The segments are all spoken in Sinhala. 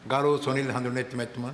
ගරු සොනිල් හඳුනගැති මැතිතුමා.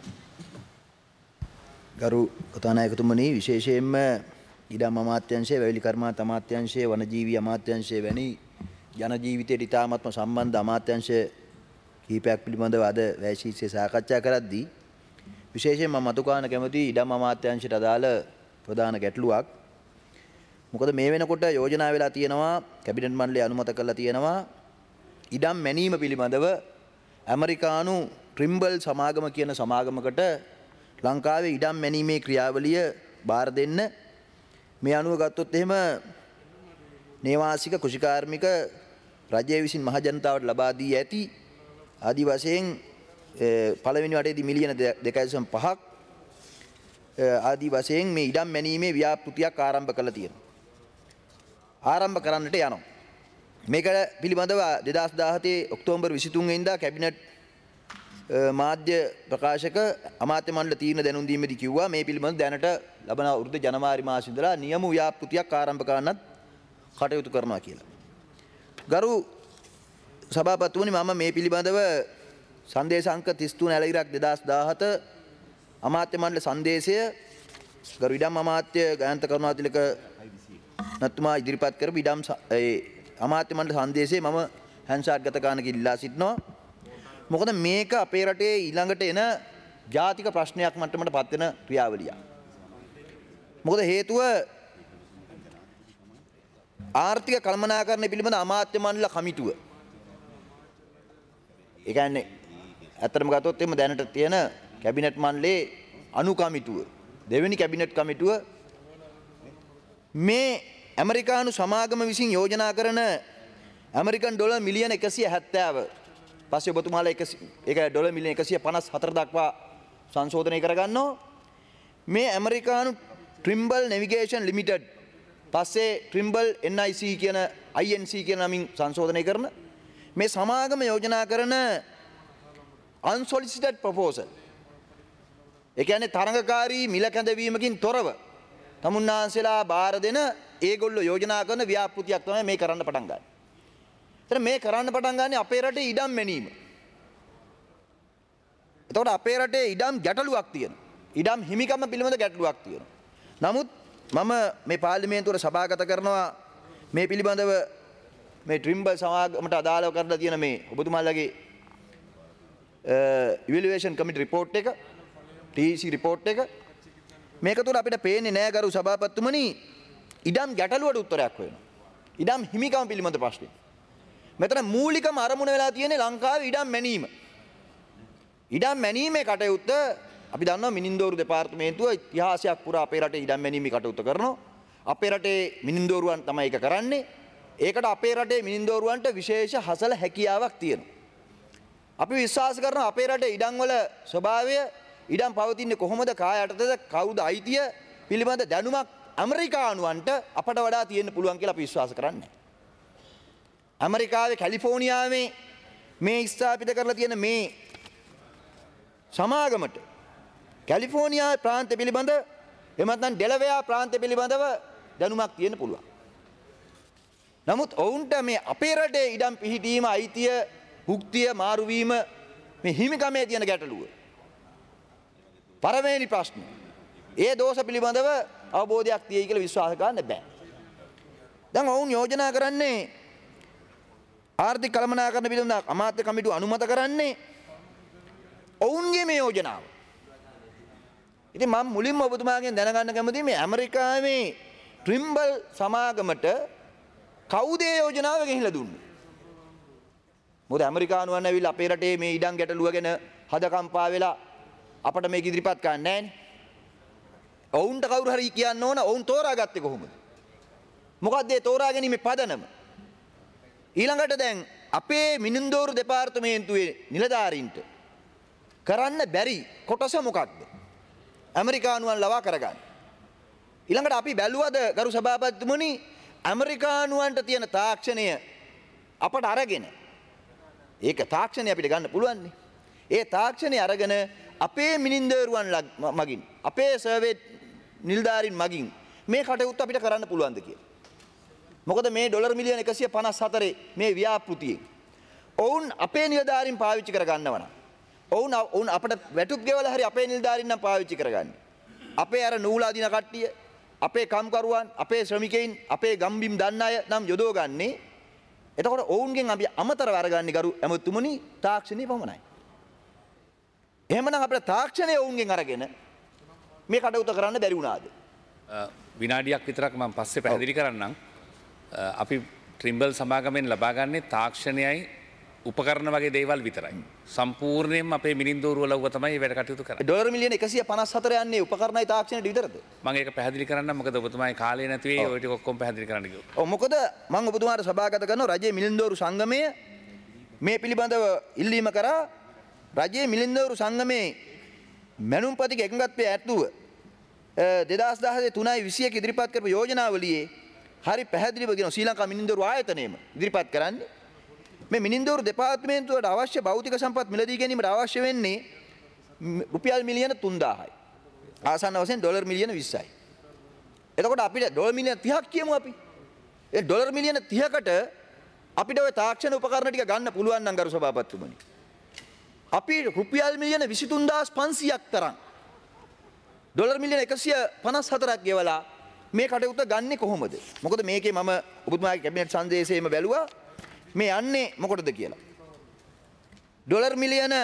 ගරු කතානායකතුමනි, විශේෂයෙන්ම ඉඩම් අමාත්‍යාංශය, වැවිලි කර්මාන්ත අමාත්‍යාංශය, වනජීවී අමාත්‍යාංශය වැනි ජන ජීවිතයට ඉතාමත්ම සම්බන්ධ අමාත්‍යාංශ කිහිපයක් පිළිබඳව අද වැය සාකච්ඡා කරද්දී විශේෂයෙන්ම මම මතුකාන කැමති ඉඩම් අමාත්‍යාංශයට අදාළ ප්‍රධාන ගැටලුවක්. මොකද මේ වෙනකොට යෝජනා වෙලා තියෙනවා, කැබිනට් මණ්ඩලය අනුමත කරලා තියෙනවා ඉඩම් මැනීම පිළිබඳව ඇමරිකානු ට්‍රිම්බල් සමාගම කියන සමාගමකට ලංකාවේ ඉඩම් මැනීමේ ක්‍රියාවලිය බාර දෙන්න. මේ අනුව ගත්තොත් එහෙම නේවාසික කෘෂිකාර්මික රජය විසින් මහ ජනතාවට ලබා දී ඇති ආදි වශයෙන් පළවෙනි වටේදී මිලියන 2.5ක් ආදි වශයෙන් මේ ඉඩම් මැනීමේ ව්‍යාපෘතියක් ආරම්භ කළා තියෙනවා. ආරම්භ කරන්නට යනවා. මේක පිළිබඳව 2017 ඔක්තෝබර් 23 වෙනිදා කැබිනට් මාධ්‍ය ප්‍රකාශක අමාත්‍ය මණ්ඩල තීරණ දැනුම් දීමේදී කිව්වා මේ පිළිබඳව දැනට ලබන අවුරුද්ද ජනවාරි මාසෙ ඉඳලා නියම ව්‍යාපෘතියක් ආරම්භ කරන්නත් කටයුතු කරනවා කියලා. ගරු සභාපතිතුමනි, මම මේ පිළිබඳව සංදේශ අංක 33 ඇලගිරක් 2017 අමාත්‍ය මණ්ඩල සංදේශය ගරු ඉඩම් අමාත්‍ය ගයන්ත කරුණාතිලක නතුමා ඉදිරිපත් කරපු ඉඩම් අමාත්‍ය මණ්ඩල සංදේශයේ මම හැන්සාට් ගත කරන්න කියලා සිටිනවා. මොකද මේක අපේ රටේ ඊළඟට එන ජාතික ප්‍රශ්නයක් මට්ටමට පත් වෙන ක්‍රියාවලියක්. මොකද හේතුව ආර්ථික කළමනාකරණය පිළිබඳ අමාත්‍ය මණ්ඩල කමිටුව. ඒ කියන්නේ ඇත්තටම ගත්තොත් එimhe දැනට තියෙන කැබිනට් මණ්ඩලයේ අනු කමිටුව, දෙවෙනි කැබිනට් කමිටුව මේ ඇමරිකානු සමාගම විසින් යෝජනා කරන ඇමරිකන් ඩොලර් මිලියන 170 පස්සේ ඔබතුමාලා ඒක ඩොලර් මිලියන 154 දක්වා සංශෝධනය කරගන්නවා. මේ ඇමරිකානු ට්‍රිම්බල් නෙවිගේෂන් ලිමිටඩ් පස්සේ ට්‍රිම්බල් NIC කියන INC කියන නමින් සංශෝධනය කරන මේ සමාගම යෝජනා කරන unsolicited proposal, ඒ කියන්නේ තරඟකාරී මිල කැඳවීමකින් තොරව තමුන්නාන්සලා බාර දෙන ඒගොල්ලෝ යෝජනා කරන ව්‍යාපෘතියක් තමයි මේ කරන්න පටන් ගන්නේ. එතන මේ කරන්න පටන් ගන්නේ අපේ රටේ ඉඩම් මැනීම. එතකොට අපේ රටේ ඉඩම් ගැටලුවක් තියෙනවා. ඉඩම් හිමිකම පිළිබඳ ගැටලුවක් තියෙනවා. නමුත් මම මේ පාර්ලිමේන්තුවට සභාගත කරනවා මේ පිළිබඳව මේ ට්‍රිම්බල් සමාගමට අදාළව කරලා තියෙන මේ ඔබතුමාලගේ ඉවැලුවේෂන් කමිටි රිපෝට් එක, TEC රිපෝට් එක. මේක තුළ අපිට පේන්නේ නෑ ගරු සභාපතිතුමනි ඉඩම් ගැටලුවට උත්තරයක් වෙනවා. ඉඩම් හිමිකම පිළිබඳ ප්‍රශ්නේ. මෙතන මූලිකම අරමුණ වෙලා තියෙන්නේ ලංකාවේ ඉඩම් මැනීම. ඉඩම් මැනීමේ කටයුත්ත අපි දන්නවා මිනින්දෝරු දෙපාර්තමේන්තුව ඉතිහාසයක් පුරා අපේ රටේ ඉඩම් මැනීමේ කටයුත්ත කරනවා. අපේ රටේ මිනින්දෝරුවන් තමයි ඒක කරන්නේ. ඒකට අපේ රටේ මිනින්දෝරුවන්ට විශේෂ හසල හැකියාවක් තියෙනවා. අපි විශ්වාස කරනවා අපේ රටේ ඉඩම් වල ස්වභාවය, ඉඩම් පවතින්නේ කොහොමද, කාය යටතේද, කවුද අයිතිය පිළිබඳ දැනුමක් ඇමරිකානුවන්ට අපට වඩා තියෙන්න පුළුවන් කියලා අපි විශ්වාස කරන්නේ. ඇමරිකාවේ කැලිෆෝනියාවේ මේ ස්ථාපිත කරලා තියෙන මේ සමාගමට කැලිෆෝනියා ප්‍රාන්තය පිළිබඳ එහෙම නැත්නම් ඩෙලවෙයා ප්‍රාන්තය පිළිබඳව දැනුමක් තියෙන්න පුළුවන්. නමුත් ඔවුන්ට මේ අපේ රටේ ඉඩම් පිහිටීම, අයිතිය, භුක්තිය මාරු වීම, මේ හිමිකමේ තියෙන ගැටලුව පළවෙනි ප්‍රශ්නේ. ඒ දෝෂ පිළිබඳව අවබෝධයක් තියෙයි කියලා විශ්වාස කරන්න බෑ. දැන් ඔවුන් යෝජනා කරන්නේ ආර්ථික කළමනාකරණ පිළිබඳ අමාත්‍ය කමිටුව අනුමත කරන්නේ ඔවුන්ගේ මේ යෝජනාව. ඉතින් මම මුලින්ම ඔබතුමාගෙන් දැනගන්න කැමතියි මේ ඇමරිකාවේ ට්‍රිම්බල් සමාගමට කවුද ඒ යෝජනාව ගෙනහිලා දුන්නේ? මොකද ඇමරිකානුවන් ඇවිල්ලා අපේ රටේ මේ ඉඩම් ගැටලුව ගැන හදකම්පා වෙලා අපට මේක ඉදිරිපත් කරන්නේ නැහැනේ. ඔවුන්ට කවුරු හරි කියන්න ඕන ඔවුන් තෝරාගත්තේ කොහොමද? මොකක්ද ඒ තෝරා ගැනීමේ පදනම? ඊළඟට දැන් අපේ මිනින්දෝරු දෙපාර්තමේන්තුවේ නිලධාරීන්ට කරන්න බැරි කොටස මොකක්ද? ඇමරිකානුවන් ලවා කරගන්න. ඊළඟට අපි බැලුවද ගරු සභාපතිතුමනි ඇමරිකානුවන්ට තියෙන තාක්ෂණය අපට අරගෙන, ඒක තාක්ෂණය අපිට ගන්න පුළුවන් නේ. ඒ තාක්ෂණය අරගෙන අපේ මිනින්දෝරුවන් මගින්, අපේ සර්වේ නිලධාරීන් මගින් මේ කටයුත්ත අපිට කරන්න පුළුවන්ද කියලා. මොකද මේ ඩොලර් මිලියන 154 මේ ව්‍යාපෘතියෙන් ඔවුන් අපේ නිලධාරීන් පාවිච්චි කර ගන්නවා නම් ඔවුන් අපට වැටුප් ගෙවල හරි අපේ නිලධාරීන් නම් පාවිච්චි කරගන්නේ. අපේ අර නූල් අදින කට්ටිය, අපේ කම්කරුවන්, අපේ ශ්‍රමිකයින්, අපේ ගම්බිම් දන්න අය නම් යොදවගන්නේ. එතකොට ඔවුන්ගෙන් අපි අමතරව අරගන්නේ ගරු ඇමතුමුනි තාක්ෂණය පමණයි. එහෙමනම් අපිට තාක්ෂණය ඔවුන්ගෙන් අරගෙන මේ කටයුතු කරන්න බැරි වුණාද? විනාඩියක් විතරක් මම පස්සේ පැහැදිලි කරන්නම්. අපි ට්‍රිම්බල් සමාගමෙන් ලබාගන්නේ තාක්ෂණයයි උපකරණ වගේ දේවල් විතරයි. සම්පූර්ණයෙන්ම අපේ මිනින්දෝරු වල තමයි වැඩ කටයුතු කරන්නේ. ඩොලර් මිලියන 154 යන්නේ උපකරණයි තාක්ෂණයට විතරද? මම ඒක පැහැදිලි කරන්නම්. මොකද ඔබතුමායි කාලය නැති වෙයි ඔය ටික ඔක්කොම පැහැදිලි කරන්න කිව්වොත්. ඔව් මොකද මම ඔබතුමාට සභාගත කරන රජයේ මිලින්දෝරු සංගමය මේ පිළිබඳව ඉල්ලීම කරා. රජයේ මිලින්දෝරු සංගමේ මැනුම්පතික එකඟත්වයේ ඇතුව 2013-21 ඉදිරිපත් කරපු යෝජනාවලියේ හරි පැහැදිලිව කියන ශ්‍රී ලංකා මිනින්දෝරු ආයතනයම ඉදිරිපත් කරන්නේ මේ මිනින්දෝරු දෙපාර්තමේන්තුවට අවශ්‍ය භෞතික සම්පත් මිලදී ගැනීමට අවශ්‍ය වෙන්නේ රුපියල් මිලියන 3000යි. ආසන්න වශයෙන් ඩොලර් මිලියන 20යි. එතකොට අපිට ඩොලර් මිලියන 30ක් කියමු අපි. ඒ ඩොලර් මිලියන 30කට අපිට ওই තාක්ෂණ උපකරණ ටික ගන්න පුළුවන් නම් ගරු සභාපතිතුමනි. අපි රුපියල් මිලියන 23500ක් තරම් ඩොලර් මිලියන 154ක් ගෙවලා මේ කටයුත්ත ගන්නේ කොහොමද? මොකද මේකේ මම ඔබතුමාගේ කැබිනට් සංදේශයේම බැලුවා මේ යන්නේ මොකටද කියලා. ඩොලර් මිලියන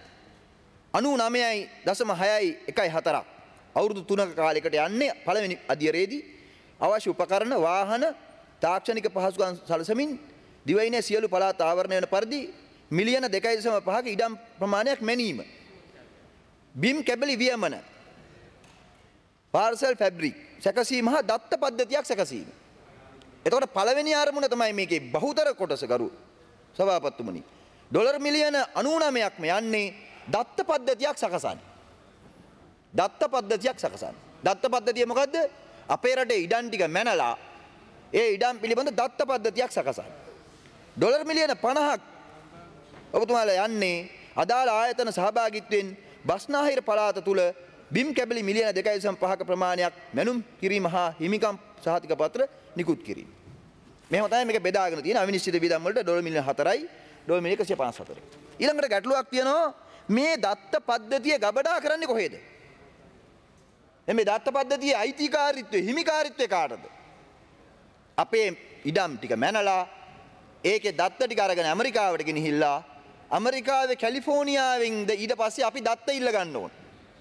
99.614ක් අවුරුදු 3ක කාලයකට යන්නේ පළවෙනි අදියරේදී අවශ්‍ය උපකරණ වාහන තාක්ෂණික පහසුකම් සලසමින් දිවයිනේ සියලු පළාත් ආවරණය වන පරිදි මිලියන 2.5ක ඉඩම් ප්‍රමාණයක් මැනීම. බිම් කැබලි වියමන පාර්සල් ෆැබ්‍රික් සැකසීම හා දත්ත පද්ධතියක් සැකසීම. එතකොට පළවෙනි ආරමුණ තමයි මේකේ බහුතර කොටස ගරු සභාපතිතුමනි. ඩොලර් මිලියන 99ක්ම යන්නේ දත්ත පද්ධතියක් සකසන්න. දත්ත පද්ධතියක් සකසන්න. දත්ත පද්ධතිය මොකද්ද? අපේ රටේ ඉඩම් ටික මැනලා ඒ ඉඩම් පිළිබඳ දත්ත පද්ධතියක් සකසන්න. ඩොලර් මිලියන 50ක් ඔබතුමාලා යන්නේ අදාළ ආයතන සහභාගීත්වයෙන් බස්නාහිර පළාත තුල බිම් කැබලි මිලියන 2.5ක ප්‍රමාණයක් මැනුම් කිරීම හා හිමිකම් සහතික පත්‍ර නිකුත් කිරීම. මෙහෙම තමයි මේක බෙදාගෙන තියෙන අවිනිශ්චිත වියදම් වලට ඩොලර් මිලියන 4යි ඩොලර් මිලියන 154යි. ඊළඟට ගැටලුවක් තියෙනවා මේ දත්ත පද්ධතිය ගබඩා කරන්නේ කොහෙද? මේ දත්ත පද්ධතියේ අයිතිකාරීත්වය හිමිකාරීත්වය කාටද? අපේ ඉඩම් ටික මැනලා ඒකේ දත්ත ටික අරගෙන ඇමරිකාවට ගෙනහිල්ලා ඇමරිකාවේ කැලිෆෝනියාවෙන් ඊට පස්සේ අපි දත්ත ඉල්ල ගන්න ඕන.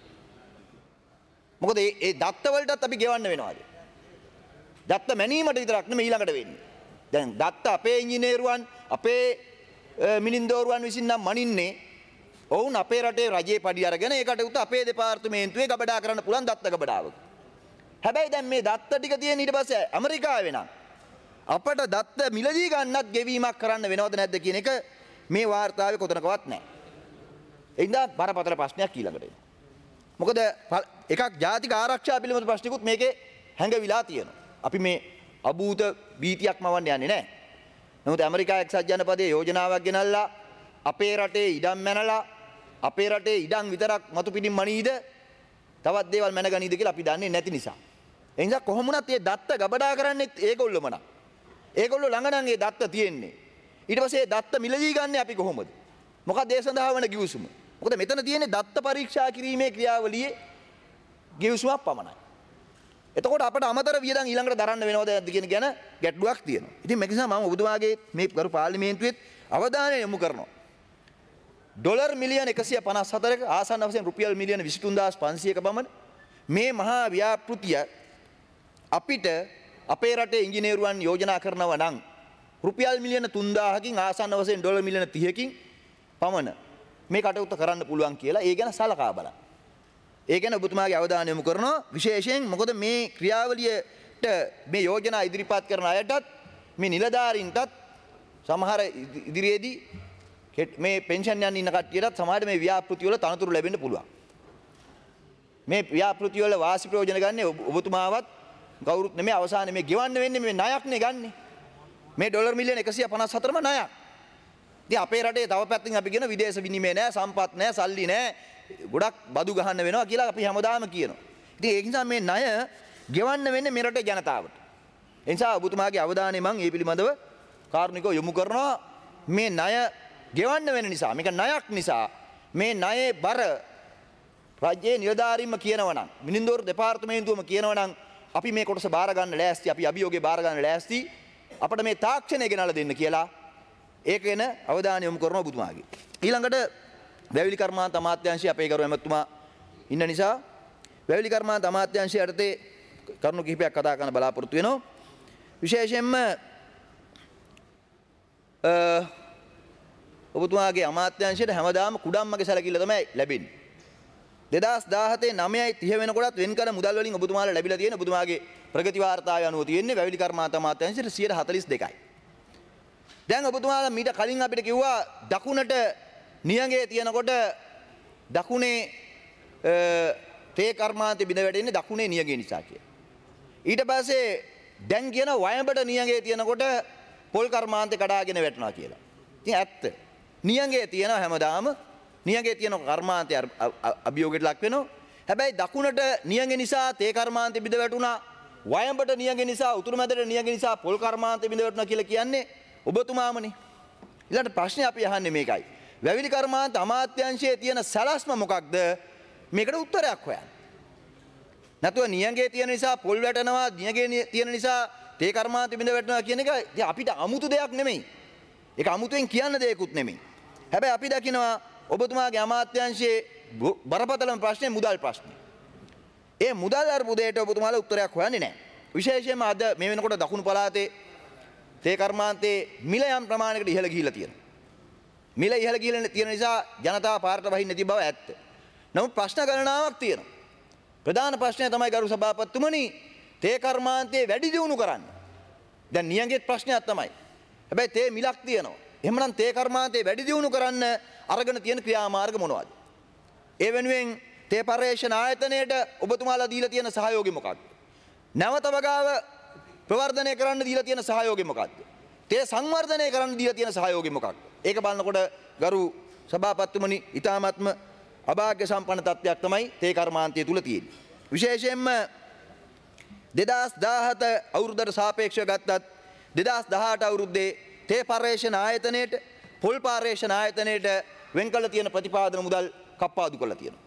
මොකද ඒ දත්ත වලටත් අපි ගෙවන්න වෙනවාද? දත්ත මැනීමට විතරක් නෙමෙයි ඊළඟට වෙන්නේ. දැන් දත්ත අපේ ඉංජිනේරුවන් අපේ මිනින්දෝරුවන් විසින් නම් මනින්නේ ඔවුන් අපේ රටේ රජයේ පඩි අරගෙන ඒකට උත අපේ දෙපාර්තමේන්තුවේ ගබඩා කරන්න පුළුවන් දත්ත ගබඩාවක. හැබැයි දැන් මේ දත්ත ටික තියෙන ඊට පස්සේ ඇමරිකාවේ නම් අපට දත්ත මිලදී ගන්නත් ගෙවීමක් කරන්න වෙනවද නැද්ද කියන එක මේ වාර්තාවේ කොතනකවත් නැහැ. ඒ හින්දා බරපතල ප්‍රශ්නයක් ඊළඟට එනවා. මොකද එකක් ජාතික ආරක්ෂා පිළිබඳ ප්‍රශ්නිකුත් මේකේ හැංගවිලා තියෙනවා. අපි මේ අභූත භීතියක් මවන්න යන්නේ නැහැ. නමුත් ඇමරිකා එක්සත් ජනපදයේ යෝජනාවක් ගෙනල්ලා අපේ රටේ ඉඩම් මැනලා අපේ රටේ ඉඩම් විතරක් මතු පිටින් මනීද තවත් දේවල් මැනගනීද කියලා අපි දන්නේ නැති නිසා. ඒ නිසා කොහොම වුණත් මේ දත්ත ගබඩා කරන්නේත් ඒගොල්ලොම නා. ඒගොල්ලෝ ළඟ නම් ඒ දත්ත තියෙන්නේ. ඊට පස්සේ දත්ත මිලදී ගන්න අපි කොහොමද? මොකද ඒ සඳහා වන ගිවිසුම. මොකද මෙතන තියෙන්නේ දත්ත පරීක්ෂා කිරීමේ ක්‍රියාවලියේ ගිවිසුමක් පමණයි. එතකොට අපට අමතර වියදම් ඊළඟට දරන්න වෙනවද නැද්ද කියන ගැන ගැටලුවක් තියෙනවා. ඉතින් මේක නිසා මම ඔබතුමාගේ මේ ගරු පාර්ලිමේන්තුවේත් අවධානය යොමු කරනවා. ඩොලර් මිලියන 154ක ආසන්න වශයෙන් රුපියල් මිලියන 23500ක පමණ මේ මහා ව්‍යාපෘතිය අපිට අපේ රටේ ඉංජිනේරුවන් යෝජනා කරනවා නම් රුපියල් මිලියන 3000කින් ආසන්න වශයෙන් ඩොලර් මිලියන 30කින් පමණ මේ කටයුත්ත කරන්න පුළුවන් කියලා ඒ ගැන සලකා බලන්න. ඒ ගැන ඔබතුමාගේ අවධානය යොමු කරනවා විශේෂයෙන් මොකද මේ ක්‍රියාවලියට මේ යෝජනා ඉදිරිපත් කරන අයටත් මේ නිලධාරීන්ටත් සමහර ඉදිරියේදී මේ පෙන්ෂන් යන ඉන්න කට්ටියටත් සමහරට මේ ව්‍යාපෘති වල තනතුරු ලැබෙන්න පුළුවන්. මේ ව්‍යාපෘති වල වාසි ප්‍රයෝජන ගන්න ඔබතුමාවත් කවුරුත් නෙමෙයි අවසානයේ මේ ගෙවන්න වෙන්නේ මේ ණයක්නේ ගන්නෙ. මේ ඩොලර් මිලියන 154ම ණයක්. ඉතින් අපේ රටේ තව පැත්තකින් අපි කියන විදේශ විනිමය නැහැ, සම්පත් නැහැ, සල්ලි නැහැ, ගොඩක් බදු ගහන්න වෙනවා කියලා අපි හැමදාම කියනවා. ඉතින් ඒ නිසා මේ ණය ගෙවන්න වෙන්නේ මේ රටේ ජනතාවට. ඒ නිසා ඔබතුමාගේ අවධානය මම මේ පිළිබඳව කාරුණිකව යොමු කරනවා. මේ ණය ගෙවන්න වෙන නිසා මේක ණයක් නිසා මේ ණයේ බර රාජ්‍යයේ නිලධාරීන්ම කියනවා නම් මිනින්දෝරු දෙපාර්තමේන්තුවම කියනවා නම් අපි මේ කොටස බාර ගන්න ලෑස්ති, අපි අභියෝගේ බාර ගන්න ලෑස්ති, අපිට මේ තාක්ෂණය ගෙනල්ලා දෙන්න කියලා ඒක ගැන අවධානය යොමු කරනවා ඔබතුමාගේ. ඊළඟට වැවිලි කර්මාන්ත අමාත්‍යාංශය අපේ ගරු ඇමතුමා ඉන්න නිසා වැවිලි කර්මාන්ත අමාත්‍යාංශය යටතේ කරුණු කිහිපයක් කතා කරන්න බලාපොරොත්තු වෙනවා. විශේෂයෙන්ම ඔබතුමාගේ අමාත්‍යාංශයට හැමදාම කුඩම්මගේ සැලකිල්ල තමයි ලැබෙන්නේ. 2017 9:30 වෙනකොටත් වෙන්කර මුදල් වලින් ඔබතුමාලා ලැබිලා තියෙන ඔබතුමාගේ ප්‍රගති වාර්තාවේ අනුව තියෙන්නේ වැවිලි කර්මාන්ත අමාත්‍යාංශයට 42%යි. දැන් ඔබතුමාලා මීට කලින් අපිට කිව්වා දකුණට නියඟේ තියනකොට දකුණේ තේ කර්මාන්තේ බිඳ වැටෙන්නේ දකුණේ නියඟේ නිසා කියලා. ඊට පස්සේ දැන් කියන වයඹට නියඟේ තියනකොට පොල් කර්මාන්තේ කඩාගෙන වැටෙනවා කියලා. ඉතින් ඇත්ත. නියඟේ තියනවා හැමදාම නියඟේ තියෙන කර්මාන්තය අභියෝගයට ලක් වෙනවා. හැබැයි දකුණට නියඟේ නිසා තේ කර්මාන්තේ බිඳ වැටුණා. වයඹට නියඟේ නිසා උතුරු මැදට නියඟේ නිසා පොල් කර්මාන්තේ බිඳ වැටුණා කියලා කියන්නේ ඔබතුමාමනේ. ඊළඟට ප්‍රශ්නේ අපි අහන්නේ මේකයි. වැවිලි කර්මාන්ත අමාත්‍යාංශයේ තියෙන සැලැස්ම මොකක්ද? මේකට උත්තරයක් හොයන්න. නැතුව නියඟේ තියෙන නිසා පොල් වැටෙනවා, නියඟේ තියෙන නිසා තේ කර්මාන්තේ බිඳ වැටෙනවා කියන එක ඉතින් අපිට අමුතු දෙයක් නෙමෙයි. ඒක අමුතුවෙන් කියන්න දෙයක්ුත් නෙමෙයි. හැබැයි අපි දකිනවා ඔබතුමාගේ අමාත්‍යාංශයේ බරපතලම ප්‍රශ්නේ මුදල් ප්‍රශ්නේ. ඒ මුදල් අර්බුදයට ඔබතුමාලා උත්තරයක් හොයන්නේ නැහැ. විශේෂයෙන්ම අද මේ වෙනකොට දකුණු පළාතේ තේ කර්මාන්තයේ මිල යම් ප්‍රමාණයකට ඉහළ ගිහිලා තියෙනවා. මිල ඉහළ ගිහිලා තියෙන නිසා ජනතාව පාරට වහින්න නැති බව ඇත්ත. නමුත් ප්‍රශ්න ගණනාවක් තියෙනවා. ප්‍රධාන ප්‍රශ්නය තමයි ගරු සභාපතිතුමනි තේ කර්මාන්තයේ වැඩි දියුණු කරන්න. දැන් නියඟේ ප්‍රශ්නයක් තමයි. හැබැයි තේ මිලක් තියෙනවා. එහෙමනම් තේ කර්මාන්තයේ වැඩි දියුණු කරන්න අරගෙන තියෙන ක්‍රියාමාර්ග මොනවද? ඒ වෙනුවෙන් තේ පර්යේෂණ ආයතනයේට ඔබතුමාලා දීලා තියෙන සහයෝගය මොකක්ද? නැවත වගාව ප්‍රවර්ධනය කරන්න දීලා තියෙන සහයෝගය මොකක්ද? තේ සංවර්ධනය කරන්න දීලා තියෙන සහයෝගය මොකක්ද? ඒක බලනකොට ගරු සභාපතිතුමනි ඊ타මත්ම අභාග්‍ය සම්පන්න තත්ත්වයක් තමයි තේ කර්මාන්තය තුල තියෙන්නේ. විශේෂයෙන්ම 2017 අවුරුද්දට සාපේක්ෂව ගත්තත් 2018 අවුරුද්දේ තේ පර්යේෂණ ආයතනයේට පොල් පර්යේෂණ ආයතනයේට වෙන් කළ තියෙන ප්‍රතිපාදන මුදල් කප්පාදු කරලා තියෙනවා.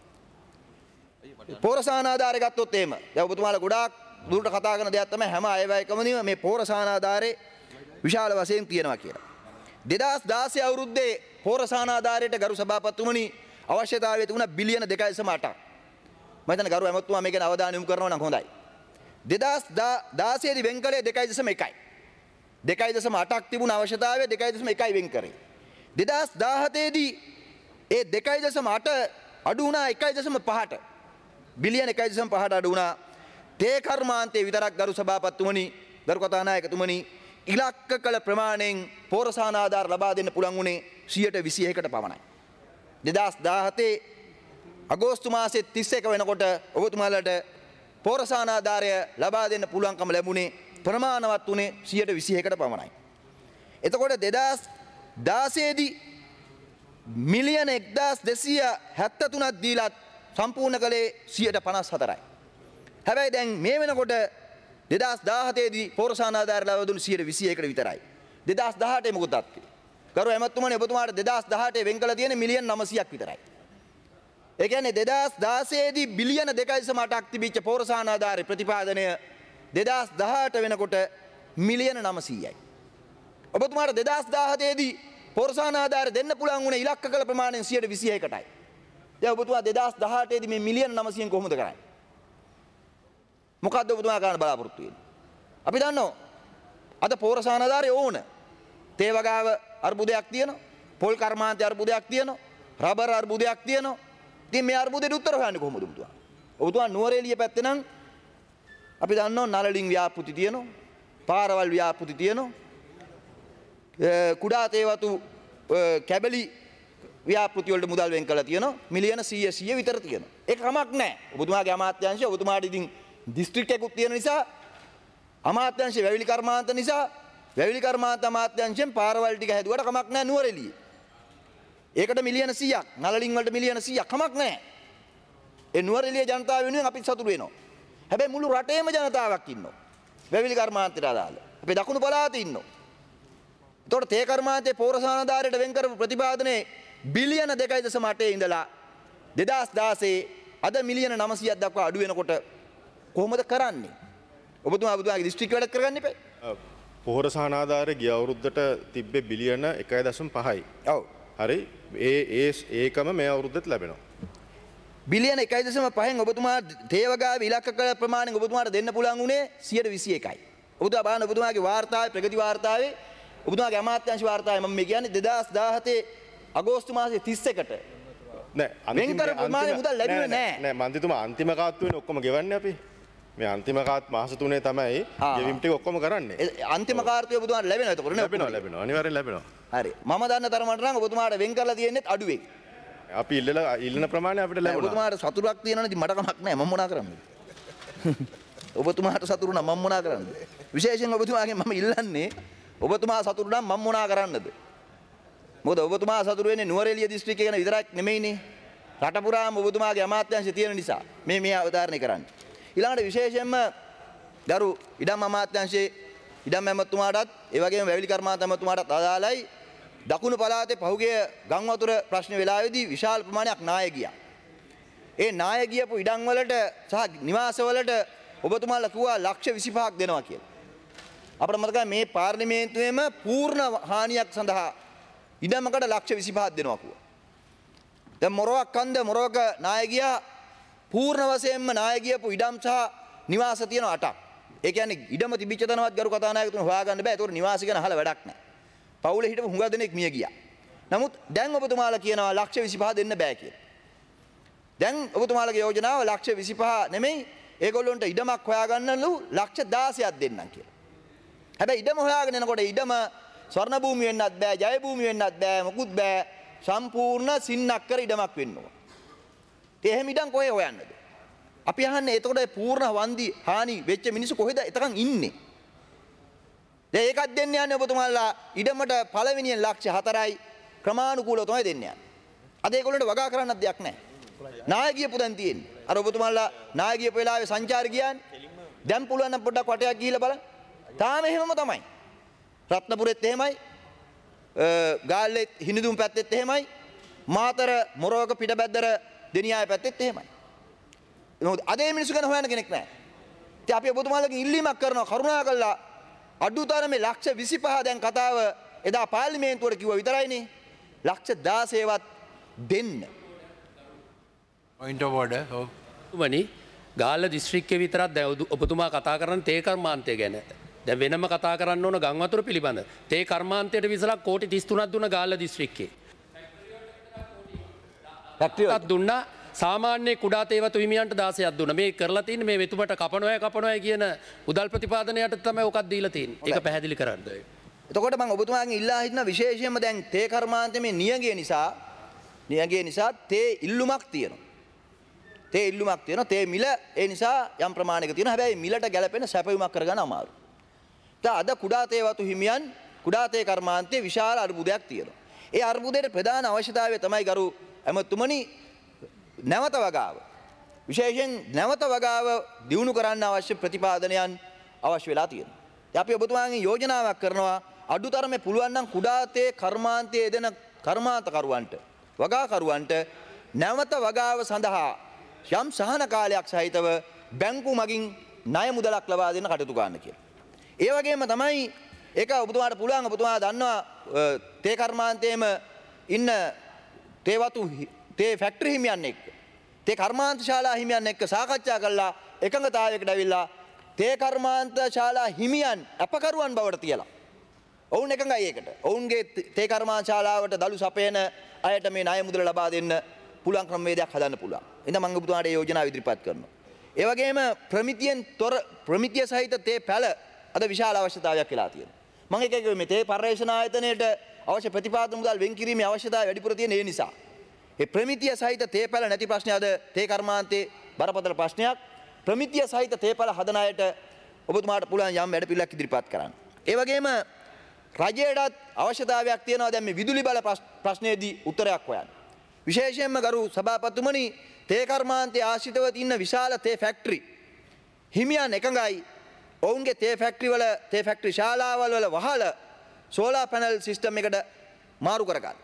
පෝරසාන ආධාරය ගත්තොත් එහෙම දැන් ඔබතුමාලා ගොඩාක් දුරට කතා කරන දෙයක් තමයි හැම අයවැයකමදීම මේ පෝරසාන ආධාරේ විශාල වශයෙන් තියෙනවා කියලා. 2016 අවුරුද්දේ පෝරසාන ආධාරයට ගරු සභාපතිතුමනි අවශ්‍යතාවය තිබුණා බිලියන 2.8ක්. මම හිතන්නේ ගරු ඇමතුමා මේක ගැන අවධානය යොමු කරනවා නම් හොඳයි. 2016 දී වෙන් කළේ 2.1යි. 2.8ක් තිබුණ අවශ්‍යතාවය 2.1යි වෙන් කරේ. 2017 දී ඒ 2.8 අඩු වුණා 1.5ට. බිලියන 1.5ට අඩු වුණා. තේ කර්මාන්තයේ විතරක් ගරු සභාපතිතුමනි ගරු කතානායකතුමනි ඉලක්ක කළ ප්‍රමාණයෙන් පෝරසාන ආධාර ලබා දෙන්න පුළුවන් වුණේ 21%කට පමණයි. 2017 අගෝස්තු මාසයේ 31 වෙනකොට ඔබතුමාලට පෝරසාන ආධාරය ලබා දෙන්න පුළුවන්කම ලැබුණේ ප්‍රමාණවත් වුණේ 21%කට පමණයි. එතකොට 2016 දී මිලියන 1273ක් දීලා සම්පූර්ණ කළේ 54%යි. හැබැයි දැන් මේ වෙනකොට 2017 දී පෝරසාන ආධාර ලබා දුන්නේ 121කට විතරයි. 2018 මොකද තත්ත්වය? ගරු ඇමතුමනි ඔබතුමාට 2018 වෙන් කළ තියෙන මිලියන 900ක් විතරයි. ඒ කියන්නේ 2016 දී බිලියන 2.8ක් තිබිච්ච පෝරසාන ආධාර ප්‍රතිපාදනය 2018 වෙනකොට මිලියන 900යි. ඔබතුමාට 2017 දී පෝරසාන ආධාර දෙන්න පුළුවන් වුණේ ඉලක්ක කළ ප්‍රමාණයෙන් 121කටයි. දැන් ඔබතුමා 2018 දී මේ මිලියන 900න් කොහොමද කරන්නේ? මොකද්ද ඔබතුමා ගන්න බලාපොරොත්තු වෙන්නේ? අපි දන්නවා අද පෝරසාන ආධාරය ඕන. තේ වගාව අර්බුදයක් තියෙනවා. පොල් කර්මාන්තය අර්බුදයක් තියෙනවා. රබර් අර්බුදයක් තියෙනවා. ඉතින් මේ අර්බුදෙට උත්තර හොයන්නේ කොහොමද ඔබතුමා? ඔබතුමා නුවරඑළිය පැත්තේ නම් අපි දන්නවා නලලින් ව්‍යාපෘති තියෙනවා. පාරවල් ව්‍යාපෘති තියෙනවා. කුඩා තේ වතු කැබලි ව්‍යාපෘති වලට මුදල් වෙන් කරලා තියෙනවා. මිලියන 100 විතර තියෙනවා. ඒක කමක් නැහැ. ඔබතුමාගේ අමාත්‍යාංශය ඔබතුමාට ඉතින් දිස්ත්‍රික්ක එකක් තියෙන නිසා අමාත්‍යාංශය වැවිලි කර්මාන්ත නිසා වැවිලි කර්මාන්ත අමාත්‍යාංශයෙන් පාරවල් ටික හැදුවට කමක් නැහැ නුවරඑළියේ. ඒකට මිලියන 100ක් නලලින් වලට මිලියන 100ක් කමක් නැහැ. ඒ නුවරඑළියේ ජනතාව වෙනුවෙන් අපි සතුටු වෙනවා. හැබැයි මුළු රටේම ජනතාවක් ඉන්නවා. වැවිලි කර්මාන්තයට අදාළ. අපේ දකුණු පළාතේ ඉන්නවා. එතකොට තේ කර්මාන්තයේ පෝරසාන ආධාරයට වෙන් කරපු ප්‍රතිපාදනයේ බිලියන 2.8 ඉඳලා 2016 අද මිලියන 900ක් දක්වා අඩු වෙනකොට කොහොමද කරන්නේ? ඔබතුමා ඔබතුමාගේ දිස්ත්‍රික්ක වැඩ කරගන්න එපා. පොහොර සහනාධාරය ගිය අවුරුද්දට තිබ්බේ බිලියන 1.5යි. ඔව්. හරි. ඒකම මේ අවුරුද්දෙත් ලැබෙනවා. බිලියන 1.5න් ඔබතුමා තේවගාවේ ඉලක්ක කළ ප්‍රමාණයෙන් ඔබතුමාට දෙන්න පුළුවන් උනේ 121යි. ඔබතුමා බලන්න ඔබතුමාගේ වාර්තාවේ ප්‍රගති වාර්තාවේ ඔබතුමාගේ අමාත්‍යාංශ වාර්තාවේ මම මේ කියන්නේ 2017 අගෝස්තු මාසයේ 31ට නෑ වෙන්කර ප්‍රමාණය මුදල් ලැබුණේ නෑ. නෑ මන්ත්‍රීතුමා අන්තිම කාත්තු වෙන ඔක්කොම ගෙවන්නේ අපි. මේ අන්තිම කාත් මාස 3 තමයි ගෙවීම් ටික ඔක්කොම කරන්නේ. අන්තිම කාර්යය ඔබතුමාට ලැබෙනවා එතකොට නේ? ලැබෙනවා අනිවාර්යෙන් ලැබෙනවා. හරි. මම දන්න තරමට නම් ඔබතුමාට වෙන් කරලා තියෙන්නේ අඩුවෙන්. අපි ඉල්ලන ප්‍රමාණය අපිට ලැබුණා. ඔබතුමාට සතුටක් තියෙනවනේ ඉතින් මට කමක් නැහැ මම මොනා කරන්නද? ඔබතුමාට සතුටු නම් මම මොනා කරන්නද? විශේෂයෙන් ඔබතුමාගෙන් මම ඉල්ලන්නේ ඔබතුමා සතුටු නම් මම මොනා කරන්නද? මොකද ඔබතුමා සතුටු වෙන්නේ නුවරඑළිය දිස්ත්‍රික්කය ගැන විතරක් නෙමෙයිනේ. රට පුරාම ඔබතුමාගේ අමාත්‍යාංශය තියෙන නිසා මේ අවධාරණය කරන්නේ. ඊළඟට විශේෂයෙන්ම ගරු ඉඩම් අමාත්‍යාංශයේ ඉඩම් ඇමතුමාටත් ඒ වගේම වැවිලි කර්මාන්ත ඇමතුමාටත් අදාළයි දකුණු පළාතේ පහුගිය ගම් වතුර ප්‍රශ්න වෙලාවේදී විශාල ප්‍රමාණයක් නාය ගියා. ඒ නාය ගියපු ඉඩම් වලට සහ නිවාස වලට ඔබතුමාලා කිව්වා ලක්ෂ 25ක් දෙනවා කියලා. අපිට මතකයි මේ පාර්ලිමේන්තුවේම පූර්ණ හානියක් සඳහා ඉඩමකට ලක්ෂ 25ක් දෙනවා කිව්වා. දැන් මොරොක් කන්ද මොරොක නාය ගියා පූර්ණ වශයෙන්ම නාය ගියපු ඉඩම් සහ නිවාස තියෙන 8ක්. ඒ කියන්නේ ඉඩම තිබිච්ච තැනවත් ගරු කතානායකතුමා හොයාගන්න බෑ. ඒතකොට නිවාස ගැන අහලා වැඩක් නැහැ. පවුලේ හිටපු හුඟ දෙනෙක් මිය ගියා. නමුත් දැන් ඔබතුමාලා කියනවා ලක්ෂ 25 දෙන්න බෑ කියලා. දැන් ඔබතුමාලගේ යෝජනාව ලක්ෂ 25 නෙමෙයි ඒගොල්ලොන්ට ඉඩමක් හොයාගන්නලු ලක්ෂ 16ක් දෙන්නම් කියලා. හැබැයි ඉඩම හොයාගෙන එනකොට ඉඩම ස්වර්ණ භූමිය වෙන්නත් බෑ, ජය භූමිය වෙන්නත් බෑ, මොකුත් බෑ. සම්පූර්ණ සින්නක්කර ඉඩමක් වෙන්න ඕන. ඒ එහෙම ඉඩම් කොහේ හොයන්නද? අපි අහන්නේ එතකොට පූර්ණ වන්දි හානි වෙච්ච මිනිස්සු කොහෙද එතකන් ඉන්නේ? දැන් ඒකත් දෙන්න යන්නේ ඔබතුමාලා ඉඩමට පළවෙනියෙන් ලක්ෂ 4යි ක්‍රමානුකූලව තමයි දෙන්න යන්නේ. අද ඒගොල්ලන්ට වගා කරන්නත් දෙයක් නැහැ. නාය ගියපු දැන් තියෙන්නේ. අර ඔබතුමාලා නාය ගියපු වෙලාවේ සංචාර ගියානේ. දැන් පුළුවන් නම් පොඩ්ඩක් වටයක් ගිහිල්ලා බලන්න. තාම එහෙමම තමයි. රත්නපුරෙත් එහෙමයි. ගාල්ලේ හිනිදුම් පැත්තෙත් එහෙමයි. මාතර මොරවක පිටබැද්දර දෙනියාය පැත්තෙත් එහෙමයි. මොකද අද මේ මිනිස්සු ගැන හොයන්න කෙනෙක් නැහැ. ඉතින් අපි ඔබතුමාලගෙන් ඉල්ලීමක් කරනවා කරුණාකරලා අඩුතරමේ ලක්ෂ 25 දැන් කතාව එදා පාර්ලිමේන්තුවට කිව්වා විතරයිනේ. ලක්ෂ 16වත් දෙන්න. Point of order. Oh. තුමනි Galle දිස්ත්‍රික්කයේ විතරක් දැන් ඔබතුමා කතා කරන තේ කර්මාන්තය ගැන. දැන් වෙනම කතා කරන්න ඕන ගම් වතුර පිළිබඳ. තේ කර්මාන්තයට විසලක් කෝටි 33ක් දුන්න ගාල්ල දිස්ත්‍රික්කේ. ෆැක්ටරියක් දුන්නා සාමාන්‍ය කුඩා තේවතු හිමියන්ට 16ක් දුන්නා. මේ කරලා තියෙන්නේ මේ වෙතුමට කපනවා කියන උදල් ප්‍රතිපාදනයට තමයි ඔකක් දීලා තියෙන්නේ. ඒක පැහැදිලි කරන්න. එතකොට මම ඔබතුමාගෙන් ඉල්ලා හිටන විශේෂයෙන්ම දැන් තේ කර්මාන්තයේ මේ නියගය නිසා තේ ඉල්ලුමක් තියෙනවා. තේ ඉල්ලුමක් තියෙනවා. තේ මිල ඒ නිසා යම් ප්‍රමාණයක තියෙනවා. හැබැයි මිලට ගැලපෙන සැපයුමක් කරගන්න අමාරුයි. අද කුඩා තේ වතු හිමියන් කුඩා තේ කර්මාන්තයේ විශාල අර්බුදයක් තියෙනවා. ඒ අර්බුදයට ප්‍රධාන අවශ්‍යතාවය තමයි ගරු ඇමතුමනි නැවත වගාව. විශේෂයෙන් නැවත වගාව දියුණු කරන්න අවශ්‍ය ප්‍රතිපාදනයන් අවශ්‍ය වෙලා තියෙනවා. අපි ඔබතුමාගෙන් යෝජනාවක් කරනවා අඩුතරමේ පුළුවන් නම් කුඩා තේ කර්මාන්තයේ දෙන කර්මාන්තකරුවන්ට වගාකරුවන්ට නැවත වගාව සඳහා යම් සහන කාලයක් සහිතව බැංකු මගින් ණය මුදලක් ලබා දෙන්න කටයුතු කරන්න කියලා. ඒ වගේම තමයි ඒක ඔබතුමාට පුළුවන් ඔබතුමා දන්නවා තේ කර්මාන්තයේම ඉන්න තේවතු තේ ෆැක්ටරි හිමියන් එක්ක තේ කර්මාන්ත ශාලා හිමියන් එක්ක සාකච්ඡා කළා එකඟතාවයකට ඇවිල්ලා තේ කර්මාන්ත ශාලා හිමියන් අපකරුවන් බවට තියලා ඔවුන් එකඟයි ඒකට. ඔවුන්ගේ තේ කර්මාන්ත ශාලාවට දළු සපයන අයට මේ ණය මුදල ලබා දෙන්න පුළුවන් ක්‍රමවේදයක් හදන්න පුළුවන්. එහෙනම් මම ඔබතුමාට යෝජනාව ඉදිරිපත් කරනවා. ඒ වගේම ප්‍රමිතිය සහිත තේ පැල අද විශාල අවශ්‍යතාවයක් වෙලා තියෙනවා. මම එක මේ තේ පර්යේෂණ ආයතනයේට අවශ්‍ය ප්‍රතිපාදන මුදල් වෙන් කිරීමේ අවශ්‍යතාවය වැඩිපුර තියෙන ඒ නිසා. ඒ ප්‍රමිතිය සහිත තේ පැල නැති ප්‍රශ්නය අද තේ කර්මාන්තයේ බරපතල ප්‍රශ්නයක්. ප්‍රමිතිය සහිත තේ පැල හදන අයට ඔබතුමාට පුළුවන් යම් වැඩ පිළිවෙලක් ඉදිරිපත් කරන්න. ඒ වගේම රජයටත් අවශ්‍යතාවයක් තියෙනවා දැන් මේ විදුලි බල ප්‍රශ්නයේදී උත්තරයක් හොයන්න. විශේෂයෙන්ම ගරු සභාපතිතුමනි තේ කර්මාන්තයේ ආශ්‍රිතව තියෙන විශාල තේ ෆැක්ටරි හිමියන් එකඟයි ඔවුන්ගේ තේ ෆැක්ටරි ශාලාවල් වල වහල සෝලාර් පැනල් සිස්ටම් එකට මාරු කරගන්න.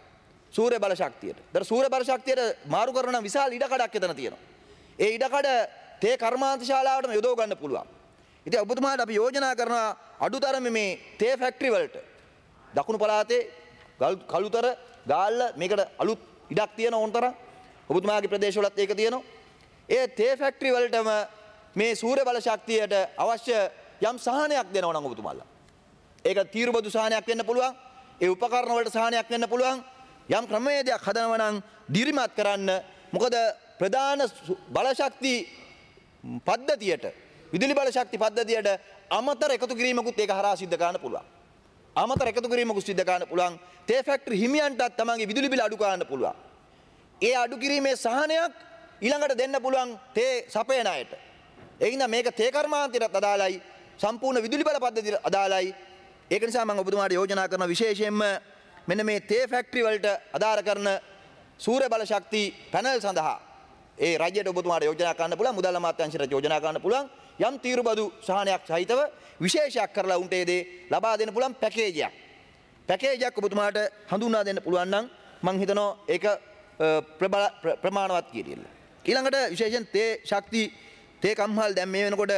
සූර්ය බල ශක්තියට. ඒතර සූර්ය බල ශක්තියට මාරු කරන නම් විශාල ඉඩකඩක් එතන තියෙනවා. ඒ ඉඩකඩ තේ කර්මාන්ත ශාලාවටම යොදව ගන්න පුළුවන්. ඉතින් ඔබතුමාට අපි යෝජනා කරනවා අඩුතරමේ මේ තේ ෆැක්ටරි වලට දකුණු පළාතේ කළුතර ගාල්ල මේකට අලුත් ඉඩක් තියෙන ඕනතරම් ඔබතුමාගේ ප්‍රදේශවලත් ඒක තියෙනවා. ඒ තේ ෆැක්ටරි වලටම මේ සූර්ය බල ශක්තියට අවශ්‍ය යම් සහනයක් දෙනවා නම් ඔබතුමාලා. ඒක තීරුබදු සහනයක් වෙන්න පුළුවන්. ඒ උපකරණ වලට සහනයක් වෙන්න පුළුවන්. යම් ක්‍රමවේදයක් හදනවා නම් දිරිමත් කරන්න. මොකද ප්‍රධාන බල ශක්ති පද්ධතියට විදුලි බල ශක්ති පද්ධතියට අමතර එකතු කිරීමකුත් ඒක හරහා සිද්ධ කරන්න පුළුවන්. අමතර එකතු කිරීමකුත් සිද්ධ කරන්න පුළුවන්. තේ ෆැක්ටරි හිමියන්ටත් තමන්ගේ විදුලි බිල අඩු කරන්න පුළුවන්. ඒ අඩු කිරීමේ සහනයක් ඊළඟට දෙන්න පුළුවන් තේ සපයන අයට. ඒ හින්දා මේක තේ කර්මාන්තයට අදාළයි සම්පූර්ණ විදුලි බල පද්ධතියට අදාළයි. ඒක නිසා මම ඔබතුමාට යෝජනා කරන විශේෂයෙන්ම මෙන්න මේ තේ ෆැක්ටරි වලට අදාළ කරන සූර්ය බල ශක්ති පැනල් සඳහා ඒ රජයට ඔබතුමාට යෝජනා කරන්න පුළුවන් මුදල් අමාත්‍යාංශයට යෝජනා කරන්න පුළුවන් යම් තීරුබදු සහනයක් සහිතව විශේෂයක් කරලා උන්ට ඒ දේ ලබා දෙන්න පුළුවන් පැකේජයක් ඔබතුමාට හඳුන්වා දෙන්න පුළුවන් නම් මම හිතනවා ඒක ප්‍රමාණවත් කියලා. ඊළඟට විශේෂයෙන් තේ ශක්ති තේ කම්හල් දැන් මේ වෙනකොට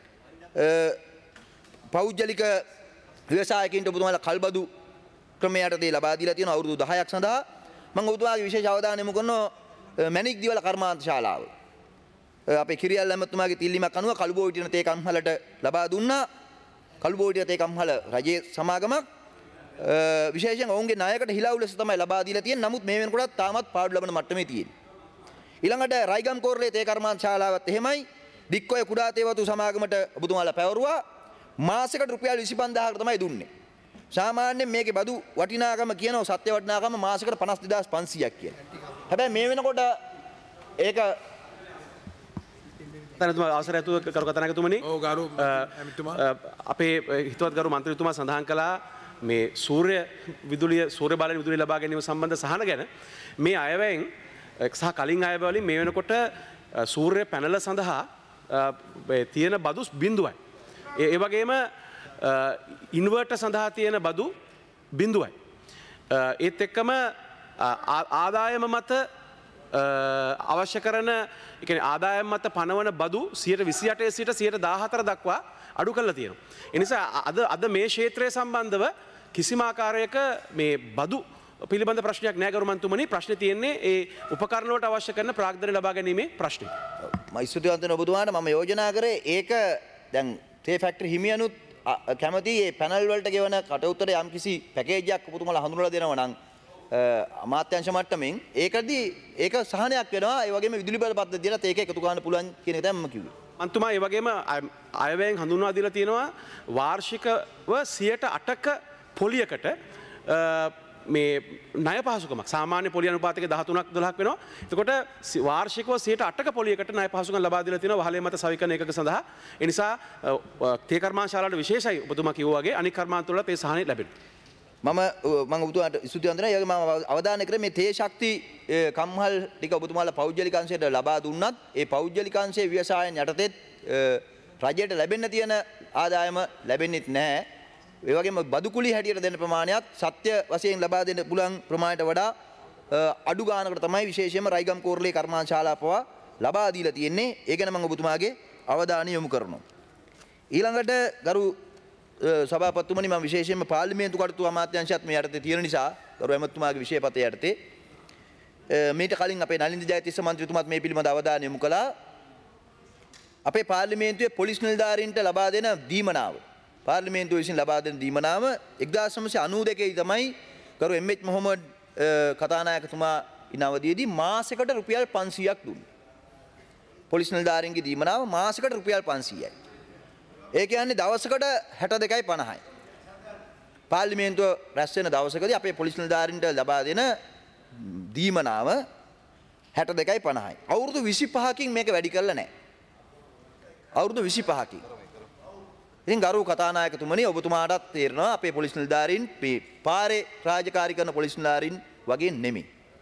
පෞද්ගලික ව්‍යවසායකින්ට ඔබතුමාලා කල්බදු ක්‍රමයට දේ ලබා දීලා තියෙනවා අවුරුදු 10ක් සඳහා. මම ඔබතුමාගේ විශේෂ අවධානය යොමු කරනවා මැණික් දිවල කර්මාන්ත ශාලාව. අපේ කිරියල් ඇමතුමාගේ තිල්ලීමක් අනුව කළුබෝවිටින තේ කම්හලට ලබා දුන්නා. කළුබෝවිටින තේ කම්හල රජයේ සමාගමක් විශේෂයෙන් ඔවුන්ගේ ණයකට හිලව් ලෙස තමයි ලබා දීලා තියෙන්නේ. නමුත් මේ වෙනකොටත් තාමත් පාඩු ලබන මට්ටමේ තියෙන්නේ. ඊළඟට රයිගම් කෝරළේ තේ කර්මාන්ත ශාලාවත් එහෙමයි. දික්කොය කුඩා තේවතු සමාගමට ඔබතුමාලා පැවරුවා. මාසෙකට රුපියල් 25000කට තමයි දුන්නේ. සාමාන්‍යයෙන් මේකේ බදු වටිනාකම කියනවා සත්‍ය වටිනාකම මාසෙකට 52500ක් කියලා. හැබැයි මේ වෙනකොට ඒක තනතුමා අවසරය ඇතුව කරු කතානායකතුමනි ඔව් ගරු ඇමතුමා අපේ හිතවත් ගරු මන්ත්‍රීතුමා සඳහන් කළා මේ සූර්ය බලයෙන් විදුලිය ලබා ගැනීම සම්බන්ධ සහන ගැන මේ අයවැයෙන් සහ කලින් අයවැය වලින් මේ වෙනකොට සූර්ය පැනල සඳහා තියෙන බදු බිඳුවයි. ඒ වගේම ඉන්වර්ටර් සඳහා තියෙන බදු බිඳුවයි. ඒත් එක්කම ආදායම මත අවශ්‍ය කරන ආදායම් මත පනවන බදු 28 සිට 14 දක්වා අඩු කරලා තියෙනවා. ඒ නිසා අද මේ ක්ෂේත්‍රය සම්බන්ධව කිසිම ආකාරයක මේ බදු පිළිබඳ ප්‍රශ්නයක් නැහැ ගරු මන්තුමනි. ප්‍රශ්නේ තියෙන්නේ ඒ උපකරණ වලට අවශ්‍ය කරන ප්‍රාග්ධනය ලබා ගැනීමේ ප්‍රශ්නේ. මම ස්තුතිවන්ත වෙන ඔබතුමාට මම යෝජනා කරේ ඒක දැන් තේ ෆැක්ටරි හිමියනුත් කැමති මේ පැනල් වලට ගෙවන කටයුත්තට යම්කිසි පැකේජයක් ඔබතුමාලා හඳුන්වලා දෙනවා නම් අමාත්‍යාංශ මට්ටමින් ඒකදී ඒක සහනයක් වෙනවා. ඒ වගේම විදුලි බල පද්ධතියට ඒක එකතු කරන්න පුළුවන් කියන එක තමයි මම කිව්වේ. අන්තුමා ඒ වගේම අයවැයෙන් හඳුන්වා දීලා තියෙනවා වාර්ෂිකව 8%ක පොලියකට මේ ණය පහසුකමක් සාමාන්‍ය පොලිය අනුපාතයක 13ක් 12ක් වෙනවා. එතකොට වාර්ෂිකව 8%ක පොලියකට ණය පහසුකම් ලබා දීලා තියෙනවා වහලේ මත සවිකරණ ඒකක සඳහා. ඒ නිසා තේ කර්මාන්ත ශාලාවට විශේෂයි ඔබතුමා කිව්වා වගේ අනික් කර්මාන්ත වලත් ඒ සහනය ලැබෙනවා. මම ඔබතුමාට ස්තුතිවන්ත වෙනවා. ඒ වගේම මම අවධානය කරේ මේ තේ ශක්ති කම්හල් ටික ඔබතුමාලා පෞද්ගලික අංශයට ලබා දුන්නත් ඒ පෞද්ගලික අංශයේ ව්‍යවසායන් යටතේ රජයට ලැබෙන්න තියෙන ආදායම ලැබෙන්නේත් නැහැ. ඒ වගේම බදු කුලී හැටියට දෙන ප්‍රමාණයත් සත්‍ය වශයෙන් ලබා දෙන්න පුළුවන් ප්‍රමාණයට වඩා අඩු ගානකට තමයි විශේෂයෙන්ම රයිගම් කෝරළේ කර්මාන්ත ශාලාව පවා ලබා දීලා තියෙන්නේ. ඒ ගැන මම ඔබතුමාගේ අවධානය යොමු කරනවා. ඊළඟට ගරු සභාපතිතුමනි මම විශේෂයෙන්ම පාර්ලිමේන්තු කටයුතු අමාත්‍යාංශයත් මේ යටතේ තියෙන නිසා ගරු ඇමතුමාගේ විෂයපතේ යටතේ මීට කලින් අපේ නලින්ද ජයතිස්ස මන්ත්‍රීතුමාත් මේ පිළිබඳ අවධානය යොමු කළා. අපේ පාර්ලිමේන්තුවේ පොලිස් නිලධාරීන්ට ලබා දෙන දීමනාව පාර්ලිමේන්තුව විසින් ලබා දෙන දීමනාව 1992 තමයි ගරු එම්.එච්. මොහොමඩ් කතානායකතුමා ඉන අවදියේදී මාසෙකට රුපියල් 500ක් දුන්නා. පොලිස් නිලධාරීන්ගේ දීමනාව මාසෙකට රුපියල් 500යි. ඒ කියන්නේ දවසකට 62.50යි. පාර්ලිමේන්තුව රැස් වෙන දවසකදී අපේ පොලිස් නිලධාරීන්ට ලබා දෙන දීමනාව 62.50යි. අවුරුදු 25කින් මේක වැඩි කරලා නැහැ. අවුරුදු 25කින්. ඉතින් ගරු කතානායකතුමනි ඔබතුමාටත් තේරෙනවා අපේ පොලිස් නිලධාරීන් මේ පාරේ රාජකාරී කරන පොලිස් නිලධාරීන් වගේ නෙමෙයි.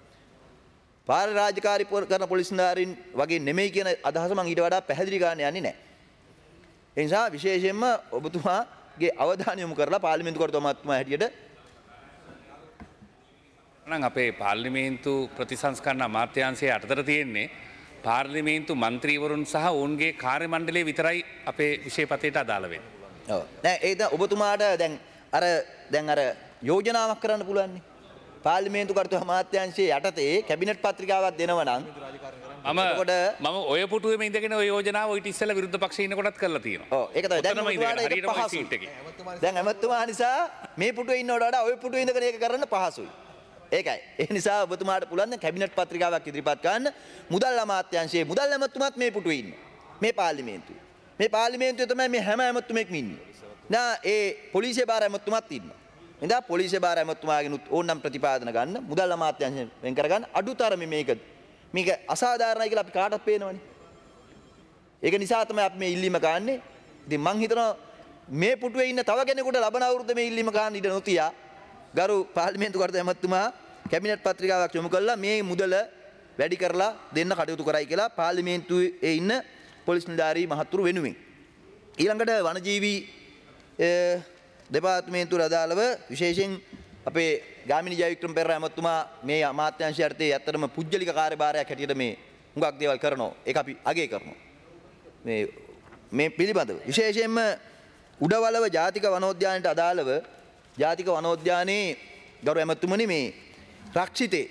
පාරේ රාජකාරී කරන පොලිස් නිලධාරීන් වගේ නෙමෙයි කියන අදහස මම ඊට වඩා පැහැදිලි ගන්න යන්නේ නැහැ. ඒ නිසා විශේෂයෙන්ම ඔබතුමාගේ අවධානය යොමු කරලා පාර්ලිමේන්තු කටයුතු අමාත්‍යතුමා හැටියට නම් අපේ පාර්ලිමේන්තු ප්‍රතිසංස්කරණ අමාත්‍යාංශයේ යටතට තියෙන්නේ පාර්ලිමේන්තු මන්ත්‍රීවරුන් සහ ඔවුන්ගේ කාර්ය මණ්ඩලය විතරයි අපේ විෂයපතයට අදාළ වෙන්නේ. ඔව්. දැන් ඒක ඔබතුමාට දැන් අර යෝජනාවක් කරන්න පුළුවන් නේ. පාර්ලිමේන්තු කර්තෘ අමාත්‍යාංශයේ යටතේ කැබිනට් පත්‍රිකාවක් දෙනවා නම් මම ඔය පුටුවේම ඉඳගෙන ඔය යෝජනාව ඔයිට ඉස්සෙල්ලා විරුද්ධ පක්ෂයේ ඉන්න කොටත් කරලා තියෙනවා. ඔව් ඒක තමයි. දැන් ඔබතුමාට ඒක පහසුයි. දැන් ඇමතුමා නිසා මේ පුටුවේ ඉන්නවට වඩා ඔය පුටුවේ ඉඳගෙන ඒක කරන්න පහසුයි. ඒකයි. ඒ නිසා ඔබතුමාට පුළුවන් කැබිනට් පත්‍රිකාවක් ඉදිරිපත් කරන්න මුදල් අමාත්‍යාංශයේ මුදල් ඇමතුමාත් මේ පුටුවේ ඉන්නේ. මේ පාර්ලිමේන්තුවේ. මේ පාර්ලිමේන්තුවේ තමයි මේ හැම ඇමතුමෙක්ම ඉන්නේ. නා ඒ පොලිසිය බාර ඇමතුමාත් ඉන්නවා. එදා පොලිසිය බාර ඇමතුමාගෙනුත් ඕනනම් ප්‍රතිපාදන ගන්න මුදල් අමාත්‍යාංශයෙන් වෙන් කරගන්න අඩුතරමේ මේක අසාධාරණයි කියලා අපි කාටවත් පේනවනේ. ඒක නිසා තමයි අපි මේ ඉල්ලීම ගන්නෙ. ඉතින් මං හිතනවා මේ පුටුවේ ඉන්න තව කෙනෙකුට ලබන අවුරුද්දේ මේ ඉල්ලීම ගන්න ඉඩ නොතියා ගරු පාර්ලිමේන්තු කර්ත ඇමතුමා කැබිනට් පත්‍රිකාවක් යොමු කළා මේ මුදල වැඩි කරලා දෙන්න කටයුතු කරයි කියලා පාර්ලිමේන්තුවේ ඉන්න පොලිස් නිලධාරී මහතුරු වෙනුවෙන්. ඊළඟට වනජීවී දෙපාර්තමේන්තුවට අදාළව විශේෂයෙන් අපේ ගාමිණී ජයවික්‍රම පෙරේරා ඇමතුමා මේ අමාත්‍යාංශය යටතේ ඇත්තටම පුජ්‍යලික කාර්යභාරයක් හැටියට මේ හුඟක් දේවල් කරනවා. ඒක අපි අගය කරනවා. මේ පිළිබඳව විශේෂයෙන්ම උඩවලව ජාතික වනෝද්‍යානයට අදාළව ජාතික වනෝද්‍යානයේ ගරු ඇමතුමනි මේ රක්ෂිතේ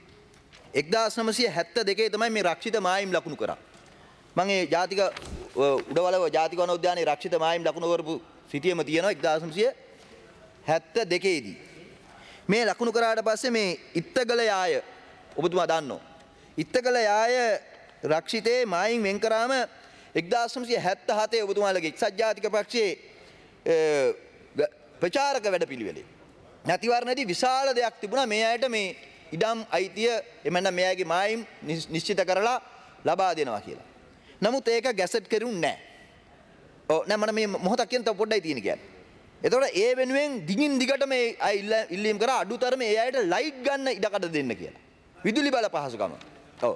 1972 තමයි මේ රක්ෂිත මායිම් ලකුණු කරා. මම ඒ ජාතික උඩවලව ජාතික වනෝද්‍යානයේ රක්ෂිත මායිම් ලකුණු කරපු සිටියම තියෙනවා 1972 දී. මේ ලකුණු කරාට පස්සේ මේ ඉත්තගල යාය ඔබතුමා දන්නෝ. ඉත්තගල යාය රක්ෂිතේ මායිම් වෙන් කරාම 1977 ඔබතුමාලගේ එක්සත් ජාතික පක්ෂයේ ප්‍රචාරක වැඩපිළිවෙලේ නැතිවරණයේදී විශාල දෙයක් තිබුණා මේ අයට මේ ඉඩම් අයිතිය එමෙන්න මේ අයගේ මායිම් නිශ්චිත කරලා ලබා දෙනවා කියලා. නමුත් ඒක ගැසට් කරුන්නේ නැහැ. ඔව් නෑ මම මේ මොහොතක් කියන තව පොඩ්ඩයි තියෙන කියන්නේ. එතකොට ඒ වෙනුවෙන් දිගින් දිගට මේ අය ඉල්ලීම් කරා අඩුතරමේ ඒ අයට ලයිට් ගන්න ඉඩකඩ දෙන්න කියලා. විදුලි බල පහසුකම. ඔව්.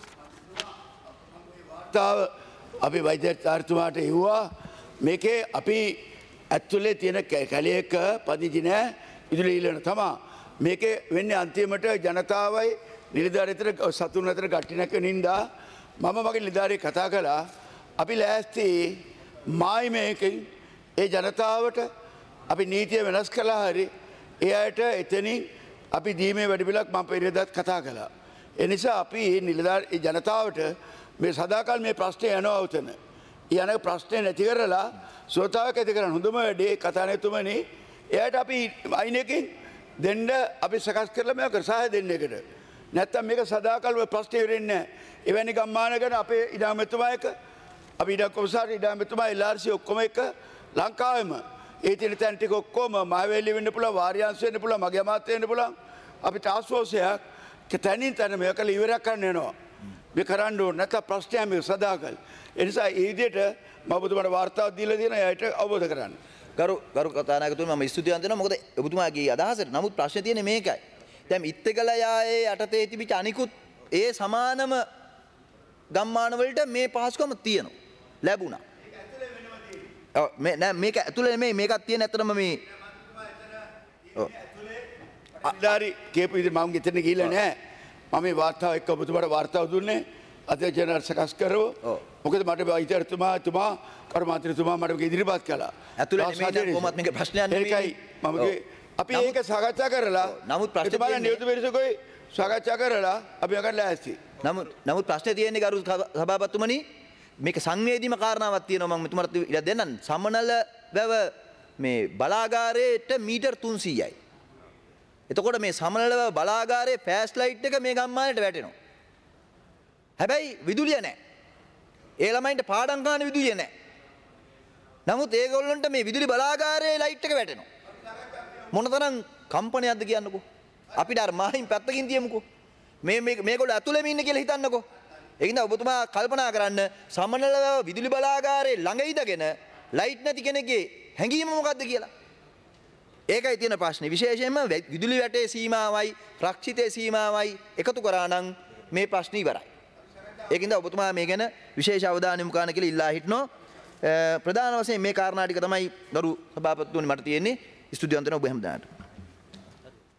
අපි වෛද්‍යචාර්යතුමාට එව්වා මේකේ අපි ඇතුලේ තියෙන කැලයක පදිංචි නැහැ විදුලි ඉල්ලන තමා මේකේ වෙන්නේ අන්තිමට ජනතාවයි නිලධාරීන් අතර සතුන් අතර ගැටි නැක නින්දා මම මගේ නිලධාරියෙක් කතා කළා අපි ලෑස්ති මායිමේකින් ඒ ජනතාවට අපි නීතිය වෙනස් කළා හරි ඒ අයට එතනින් අපි දීමේ වැඩපිළිවෙලක් මම පෙරේදාත් කතා කළා. ඒ නිසා අපි මේ නිලධාරී ජනතාවට මේ සදාකල් මේ ප්‍රශ්නේ යනවා උතන. යන ප්‍රශ්නේ නැති කරලා සෝතාවක් ඇති කරන හොඳම වැඩේ කතානායකතුමනි එයාට අපි අයිනකින් දෙන්න අපි සකස් කරලා මේක සහාය දෙන්න එකට. නැත්තම් මේක සදාකල් ඔය ප්‍රශ්නේ ඉවරෙන්නේ නැහැ. එවැනි ගම්මානකට අපේ ඉඩාමතුමා එක අපි ඉඩම් කොමසාරි ඉඩාමතුමා LRC ඔක්කොම එක ලංකාවෙම ඒ තියෙන තැන් ටික ඔක්කොම මහවැලි වෙන්න පුළුවන් වාරියාංශ වෙන්න පුළුවන් මගේ අමාත්‍ය වෙන්න පුළුවන් අපි ටාස්ක් ෆෝස් එකක් තැනින් තැන මේක ඉවරයක් කරන්න යනවා. මේ කරන්න ඕන නැත්නම් ප්‍රශ්නයක් මේ සදාකල්. ඒ නිසා ඒ විදිහට මම ඔබතුමාට වාර්තාවක් දීලා තියෙනවා එයාට අවබෝධ කරගන්න. ගරු කතානායකතුමනි මම ස්තුතිවන්ත වෙනවා මොකද ඔබතුමාගේ අදහසට. නමුත් ප්‍රශ්නේ තියෙන්නේ මේකයි. දැන් ඉත්තගල යායේ යටතේ තිබිච්ච අනිකුත් ඒ සමානම ගම්මාන වලට මේ පහසුකම තියෙනවා. ලැබුණා. ඔව් මේ නෑ මේක ඇතුලේ මේකක් තියෙන ඇත්තටම මේ ඔව් අදාරි කේපු විදිහට මම ගෙතන ගිහිල්ලා නෑ. මම මේ වාර්තාව එක්ක ඔබතුමාට වාර්තාව දුන්නේ අධ්‍යක්ෂණය සකස් කරව. මොකද මට වෛද්‍යතුමා කර්මාන්තතුමා මට ඉදිරිපත් කළා. ඇතුලේ නෙමෙයි කොහොමත් මේක ප්‍රශ්නයක් නෙමෙයි. ඒකයි මම අපි ඒක සාකච්ඡා කරලා නමුත් ප්‍රශ්නේ තියෙන්නේ නියුතු පරිසකෝයි සාකච්ඡා කරලා අපි අකට ලෑස්ති. නමුත් ප්‍රශ්නේ තියෙන්නේ ගරු සභාපතිතුමනි මේක සංවේදීම කාරණාවක් තියෙනවා මම මෙතුමාට ඉඩ දෙන්නම්. සමනල වැව මේ බලාගාරයට මීටර් 300යි. එතකොට මේ සමනල වැව බලාගාරයේ ෆෑස් ලයිට් එක මේ ගම්මානයට වැටෙනවා. හැබැයි විදුලිය නැහැ. ඒ ළමයින්ට පාඩම් කරන්න විදුලිය නැහැ. නමුත් ඒගොල්ලන්ට මේ විදුලි බලාගාරයේ ලයිට් එක වැටෙනවා. මොනතරම් කම්පනයක්ද කියන්නකෝ. අපිට අර මායිම් පැත්තකින් තියමුකෝ. මේගොල්ලෝ ඇතුළේම ඉන්න කියලා හිතන්නකෝ. ඒකින්ද ඔබතුමා කල්පනා කරන්න සමනල විදුලි බලාගාරයේ ළඟ ඉඳගෙන ලයිට් නැති කෙනෙක්ගේ හැඟීම මොකද්ද කියලා. ඒකයි තියෙන ප්‍රශ්නේ. විශේෂයෙන්ම විදුලි වැටේ සීමාවයි රක්ෂිතේ සීමාවයි එකතු කරා නම් මේ ප්‍රශ්නේ ඉවරයි. ඒකින්ද ඔබතුමා මේ ගැන විශේෂ අවධානය යොමු කරන්න කියලා ඉල්ලා හිටනවා. ප්‍රධාන වශයෙන් මේ කාරණා ටික තමයි ගරු සභාපතිතුමනි මට තියෙන්නේ. ස්තුතිවන්ත වෙනවා ඔබ හැමදාට.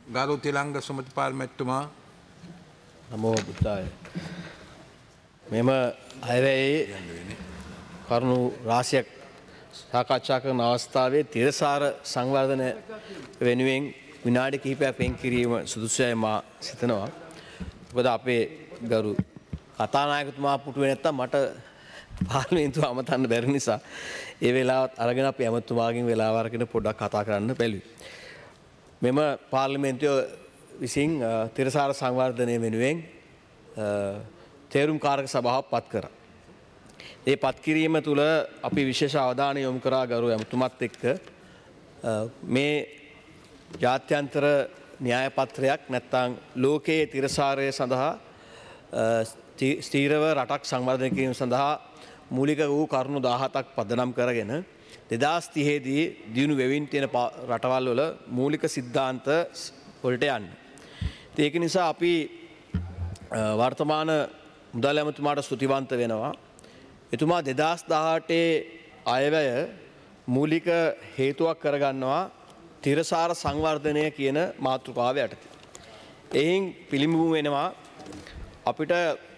ගරු තිලංග සුමතිපාල මැතිතුමා. නමෝ බුද්ධාය. මෙම අයවැයේ කරුණු රාශියක් සාකච්ඡා කරන අවස්ථාවේ තිරසාර සංවර්ධන වෙනුවෙන් විනාඩි කිහිපයක් වෙන් කිරීම සුදුසුයි මා සිතනවා. මොකද අපේ ගරු කතානායකතුමා පුටුවේ නැත්තම් මට පාර්ලිමේන්තුව අමතන්න බැරි නිසා ඒ වෙලාවත් අරගෙන අපි ඇමතුමාගෙන් වෙලාව අරගෙන පොඩ්ඩක් කතා කරන්න බැලුවේ. මෙම පාර්ලිමේන්තුව විසින් තිරසාර සංවර්ධනය වෙනුවෙන් තේරුම්කාරක සභාවක් පත් කරා. ඒ පත් කිරීම තුළ අපි විශේෂ අවධානය යොමු කරා ගරු ඇමතුමත් එක්ක මේ ජාත්‍යන්තර න්‍යාය පත්‍රයක් නැත්නම් ලෝකයේ තිරසාරය සඳහා ස්ථීරව රටක් සංවර්ධනය කිරීම සඳහා මූලික වූ කරුණු 17ක් පදනම් කරගෙන 2030 දී දියුණු වෙමින් තියෙන රටවල් වල මූලික සිද්ධාන්ත වලට යන්න. ඒක නිසා අපි වර්තමාන මුදල් ඇමතුමාට ස්තුතිවන්ත වෙනවා. එතුමා 2018 අයවැය මූලික හේතුවක් කරගන්නවා තිරසාර සංවර්ධනය කියන මාතෘකාව යටතේ. එයින් පිළිඹු වෙනවා අපිට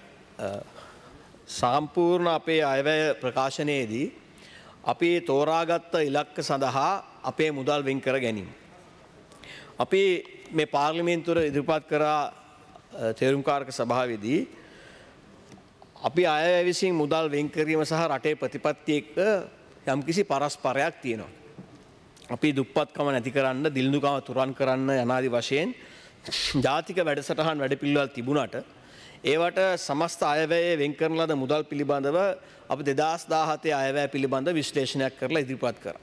සම්පූර්ණ අපේ අයවැය ප්‍රකාශනයේදී අපි තෝරාගත්ත ඉලක්ක සඳහා අපේ මුදල් වෙන් කර ගැනීම. අපි මේ පාර්ලිමේන්තුවේ ඉදිරිපත් කරා තේරුම්කාරක සභාවේදී අපි අයවැය විසින් මුදල් වෙන් කිරීම සහ රටේ ප්‍රතිපත්ති එක්ක යම්කිසි පරස්පරයක් තියෙනවා. අපි දුප්පත්කම නැති කරන්න, දිළිඳුකම තුරන් කරන්න යනාදි වශයෙන් ජාතික වැඩසටහන් වැඩපිළිවෙළ තිබුණාට ඒවට සමස්ත අයවැයේ වෙන් කරන ලද මුදල් පිළිබඳව අපි 2017 අයවැය පිළිබඳ විශ්ලේෂණයක් කරලා ඉදිරිපත් කරා.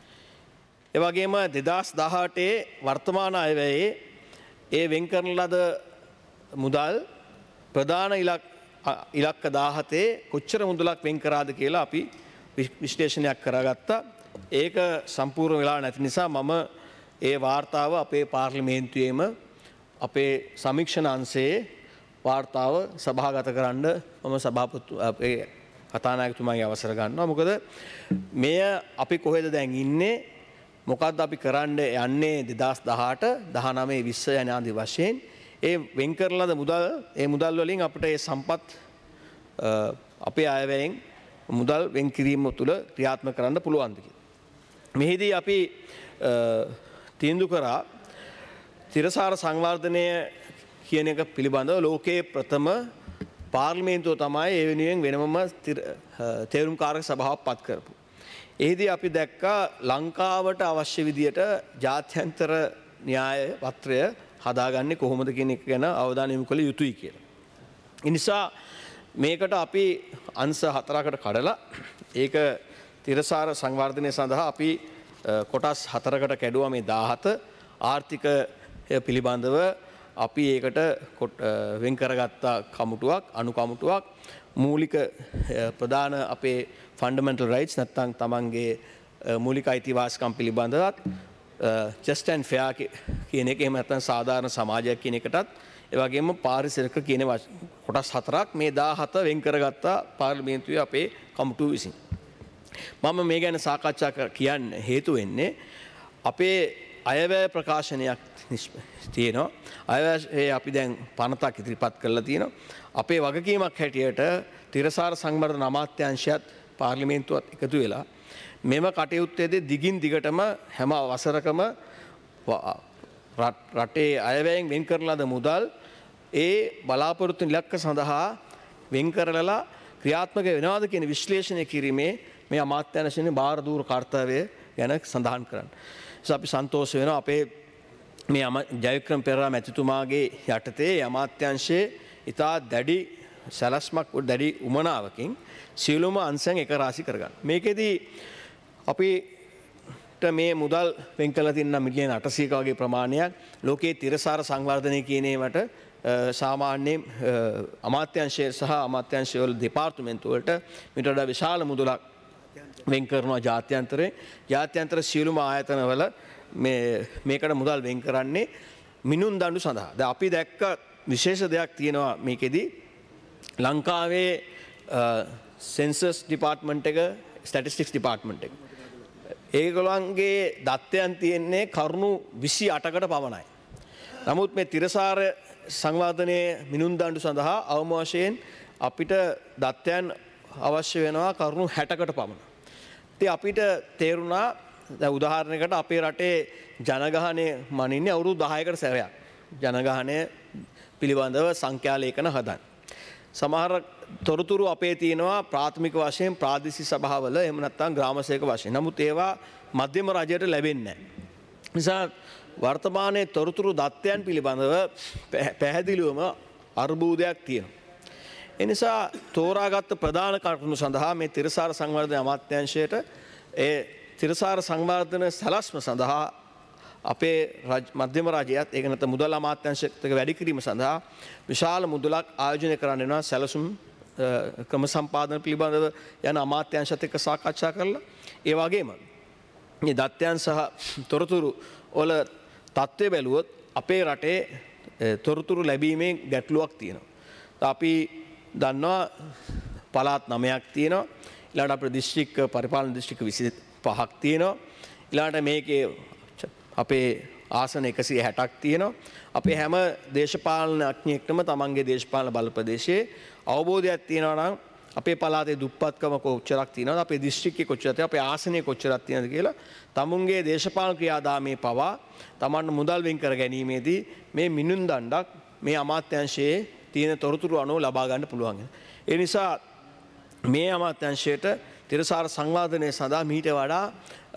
ඒ වගේම 2018 වර්තමාන අයවැයේ ඒ වෙන් කරන ලද මුදල් ප්‍රධාන ඉලක්ක 17 කොච්චර මුදලක් වෙන් කරාද කියලා අපි විශ්ලේෂණයක් කරගත්තා. ඒක සම්පූර්ණ වෙලා නැති නිසා මම ඒ වාර්තාව අපේ පාර්ලිමේන්තුවේම අපේ සමීක්ෂණ අංශයේ වාර්තාව සභාගත කරන්න මම සභාපති අපේ කතානායකතුමාගේ අවසර ගන්නවා. මොකද මෙය අපි කොහෙද දැන් ඉන්නේ, මොකද්ද අපි කරන්න යන්නේ 2018 19 20 යන ආදි වශයෙන් ඒ වෙන් කරන ලද මුදල්, ඒ මුදල් වලින් අපිට ඒ සම්පත් අපේ අයවැයෙන් මුදල් වෙන් කිරීම තුළ ක්‍රියාත්මක කරන්න පුළුවන්ද කියලා. මෙහිදී අපි තීන්දුව කරා තිරසාර සංවර්ධනය කියන එක පිළිබඳව ලෝකයේ ප්‍රථම පාර්ලිමේන්තුව තමයි ඒ වෙනුවෙන් වෙනමම තේරුම්කාරක සභාවක් පත් කරපු. එහිදී අපි දැක්කා ලංකාවට අවශ්‍ය විදියට ජාත්‍යන්තර න්‍යාය පත්‍රය හදාගන්නේ කොහොමද කියන එක ගැන අවධානය යොමු කළ යුතුයි කියලා. ඒ නිසා මේකට අපි අංශ 4කට කඩලා ඒක තිරසාර සංවර්ධනය සඳහා අපි කොටස් 4කට කැඩුවා. මේ 17 ආර්ථික පිළිබඳව අපි ඒකට වෙන් කරගත්ත කමුටුවක්, අනු කමුටුවක්, මූලික ප්‍රධාන අපේ ෆන්ඩමෙන්ටල් රයිට්ස් නැත්නම් තමන්ගේ මූලික අයිතිවාසිකම් පිළිබඳවත් just and fair කියන එක, එහෙම නැත්නම් සාධාරණ සමාජයක් කියන එකටත්, ඒ වගේම පාරිසරික කියන කොටස් 4ක් මේ 17 වෙන් කරගත්ත පාර්ලිමේන්තුවේ අපේ කමුටුව විසින්. මම මේ ගැන සාකච්ඡා කියන්න හේතු වෙන්නේ අපේ අයවැය ප්‍රකාශනයක් තියෙනවා. අයවැය අපි දැන් පනතක් ඉදිරිපත් කරලා තියෙනවා. අපේ වගකීමක් හැටියට තිරසාර සංවර්ධන අමාත්‍යාංශයත් පාර්ලිමේන්තුවත් එකතු වෙලා මෙම කටයුත්තේදී දිගින් දිගටම හැම වසරකම රටේ අයවැයෙන් වෙන් කරන ලද මුදල් ඒ බලාපොරොත්තු ඉලක්ක සඳහා වෙන් කරලා ක්‍රියාත්මක වෙනවාද කියන විශ්ලේෂණය කිරීමේ මේ අමාත්‍යාංශයේ බාරදූර කාර්යය ගැන සඳහන් කරන්න. අපි සන්තෝෂ වෙනවා අපේ මේ ජයවික්‍රම පෙරේරා මැතිතුමාගේ යටතේ අමාත්‍යාංශයේ ඉතා දැඩි සැලැස්මක්, දැඩි උමනාවකින් සියලුම අංශයන් එක රාශි කරගන්න. මේකෙදී අපිට මේ මුදල් වෙන් කරලා තියෙන මිලියන 800ක වගේ ප්‍රමාණයක් ලෝකයේ තිරසාර සංවර්ධනය කියන ඒවට සාමාන්‍යයෙන් අමාත්‍යාංශය සහ අමාත්‍යාංශය වල දෙපාර්තමේන්තු වලට මීට වඩා විශාල මුදලක් වෙන් කරනවා ජාත්‍යන්තරේ. ජාත්‍යන්තර සියලුම ආයතනවල මේකට මුදල් වෙන් කරන්නේ මිනුම් දඬු සඳහා. දැන් අපි දැක්ක විශේෂ දෙයක් තියෙනවා මේකෙදී. ලංකාවේ සෙන්සස් ඩිපාර්ට්මන්ට් එක, ස්ටැටිස්ටික්ස් ඩිපාර්ට්මන්ට් එක, ඒගොල්ලන්ගේ දත්තයන් තියෙන්නේ කරුණු 28කට පමණයි. නමුත් මේ තිරසාර සංවර්ධනයේ මිනුම් දඬු සඳහා අවම වශයෙන් අපිට දත්තයන් අවශ්‍ය වෙනවා කරුණු 60කට පමණ. ඉතින් අපිට තේරුණා දැන් උදාහරණයකට අපේ රටේ ජනගහනය මනින්නේ අවුරුදු 10කට සැරයක්. ජනගහනය පිළිබඳව සංඛ්‍යා ලේඛන හදන්න. සමහර තොරතුරු අපේ තියෙනවා ප්‍රාථමික වශයෙන් ප්‍රාදේශීය සභාවල එහෙම නැත්නම් ග්‍රාමසේවක වශයෙන්. නමුත් ඒවා මධ්‍යම රජයට ලැබෙන්නේ නැහැ. නිසා වර්තමානයේ තොරතුරු දත්තයන් පිළිබඳව පැහැදිලිවම අර්බුදයක් තියෙනවා. ඒ නිසා තෝරාගත් ප්‍රධාන කරුණු සඳහා මේ තිරසාර සංවර්ධන අමාත්‍යාංශයට ඒ තිරසාර සංවර්ධන සැලැස්ම සඳහා අපේ මධ්‍යම රජයත් ඒක නැත්නම් මුදල් අමාත්‍යාංශයත් වැඩි කිරීම සඳහා විශාල මුදලක් ආයෝජනය කරන්න වෙනවා සැලසුම් ක්‍රම සම්පාදන පිළිබඳව යන අමාත්‍යාංශත් එක්ක සාකච්ඡා කරලා ඒ වගේම මේ දත්තයන් සහ තොරතුරු වල තත්ත්වය බැලුවොත් අපේ රටේ තොරතුරු ලැබීමේ ගැටලුවක් තියෙනවා. අපි දන්නවා පළාත් 9ක් තියෙනවා. ඊළඟට අපේ දිස්ත්‍රික් පරිපාලන දිස්ත්‍රික් 25ක් තියෙනවා. ඊළඟට මේකේ අපේ ආසන 160ක් තියෙනවා. අපේ හැම දේශපාලනඥයෙක්ටම තමන්ගේ දේශපාලන බල ප්‍රදේශයේ අවබෝධයක් තියෙනවා නම් අපේ පළාතේ දුප්පත්කම කොච්චරක් තියෙනවද අපේ දිස්ත්‍රික්කයේ කොච්චරද අපේ ආසනයේ කොච්චරක් තියෙනවද කියලා තමුන්ගේ දේශපාලන ක්‍රියාදාමයේ පවා තමන්ට මුදල් වෙන් කර ගැනීමේදී මේ මිනුම් දණ්ඩක් මේ අමාත්‍යාංශයේ තියෙන තොරතුරු අනුව ලබා ගන්න පුළුවන්. ඒ නිසා මේ අමාත්‍යාංශයට තිරසාර සංවර්ධනය සඳහා මීට වඩා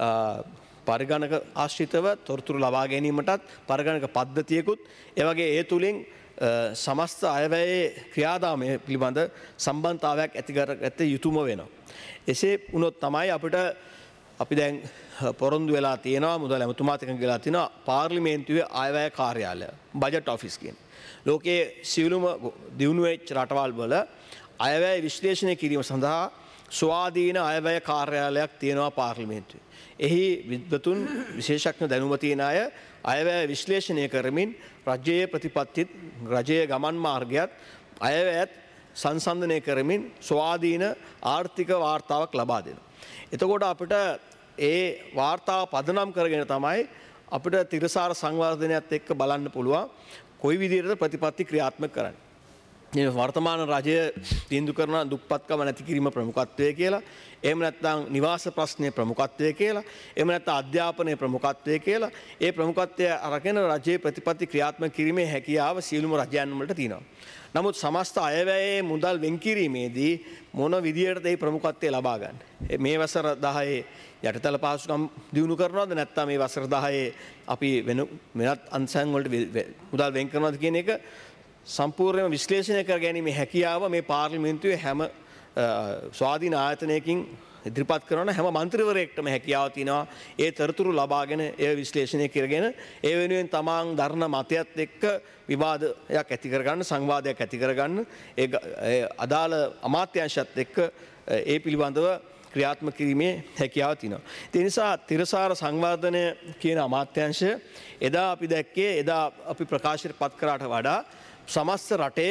පරිගණක ආශ්‍රිතව තොරතුරු ලබා ගැනීමටත් පරිගණක පද්ධතියකුත් ඒ වගේ ඒ තුලින් සමස්ත අයවැයේ ක්‍රියාදාමය පිළිබඳ සම්බන්ධතාවයක් ඇති කරගත යුතුම වෙනවා. එසේ වුණොත් තමයි අපිට අපි දැන් පොරොන්දු වෙලා තියෙනවා මුදල් ඇමතුමාත් එක්ක ගලා තියෙනවා පාර්ලිමේන්තුවේ අයවැය කාර්යාලය බජට් ඔෆිස් කියන. ලෝකයේ සියලුම දියුණු වෙච්ච රටවල් වල අයවැය විශ්ලේෂණය කිරීම සඳහා ස්වාධීන අයවැය කාර්යාලයක් තියෙනවා පාර්ලිමේන්තුවේ. එහි විද්වතුන් විශේෂඥ දැනුම තියෙන අය අයවැය විශ්ලේෂණය කරමින් රජයේ ප්‍රතිපත්තිත් රජයේ ගමන් මාර්ගයත් අයවැයත් සංසන්දනය කරමින් ස්වාධීන ආර්ථික වාර්තාවක් ලබා දෙනවා. එතකොට අපිට ඒ වාර්තාව පදනම් කරගෙන තමයි අපිට තිරසාර සංවර්ධනයත් එක්ක බලන්න පුළුවන් කොයි විදිහටද ප්‍රතිපත්ති ක්‍රියාත්මක කරන්නේ. මේ වර්තමාන රජය තීන්දුව කරන දුප්පත්කම නැති කිරීම ප්‍රමුඛත්වය කියලා, එහෙම නැත්නම් නිවාස ප්‍රශ්නයේ ප්‍රමුඛත්වය කියලා, එහෙම නැත්නම් අධ්‍යාපනයේ ප්‍රමුඛත්වය කියලා, ඒ ප්‍රමුඛත්වය අරගෙන රජයේ ප්‍රතිපත්ති ක්‍රියාත්මක කිරීමේ හැකියාව සියලුම රජයන් වලට තියෙනවා. නමුත් සමස්ත අයවැයේ මුදල් වෙන් කිරීමේදී මොන විදියටද මේ ප්‍රමුඛත්වය ලබා ගන්න? මේ වසර 10 යටිතල පහසුකම් දිනු කරනවද නැත්නම් මේ වසර 10 අපි වෙනත් අංශයන් වලට මුදල් වෙන් කරනවද කියන එක සම්පූර්ණයෙන්ම විශ්ලේෂණය කර ගැනීමේ හැකියාව මේ පාර්ලිමේන්තුවේ හැම ස්වාධීන ආයතනයකින් ඉදිරිපත් කරන හැම මන්ත්‍රීවරයෙක්ටම හැකියාව තියෙනවා ඒ තොරතුරු ලබාගෙන ඒ විශ්ලේෂණය කරගෙන ඒ වෙනුවෙන් තමන් දරන මතයත් එක්ක විවාදයක් ඇති කරගන්න සංවාදයක් ඇති කරගන්න ඒ අදාළ අමාත්‍යාංශයත් එක්ක ඒ පිළිබඳව ක්‍රියාත්මක කිරීමේ හැකියාව තියෙනවා. ඒ නිසා තිරසාර සංවර්ධනය කියන අමාත්‍යාංශය එදා අපි දැක්කේ එදා අපි ප්‍රකාශයට පත් කරාට වඩා සමස්ත රටේ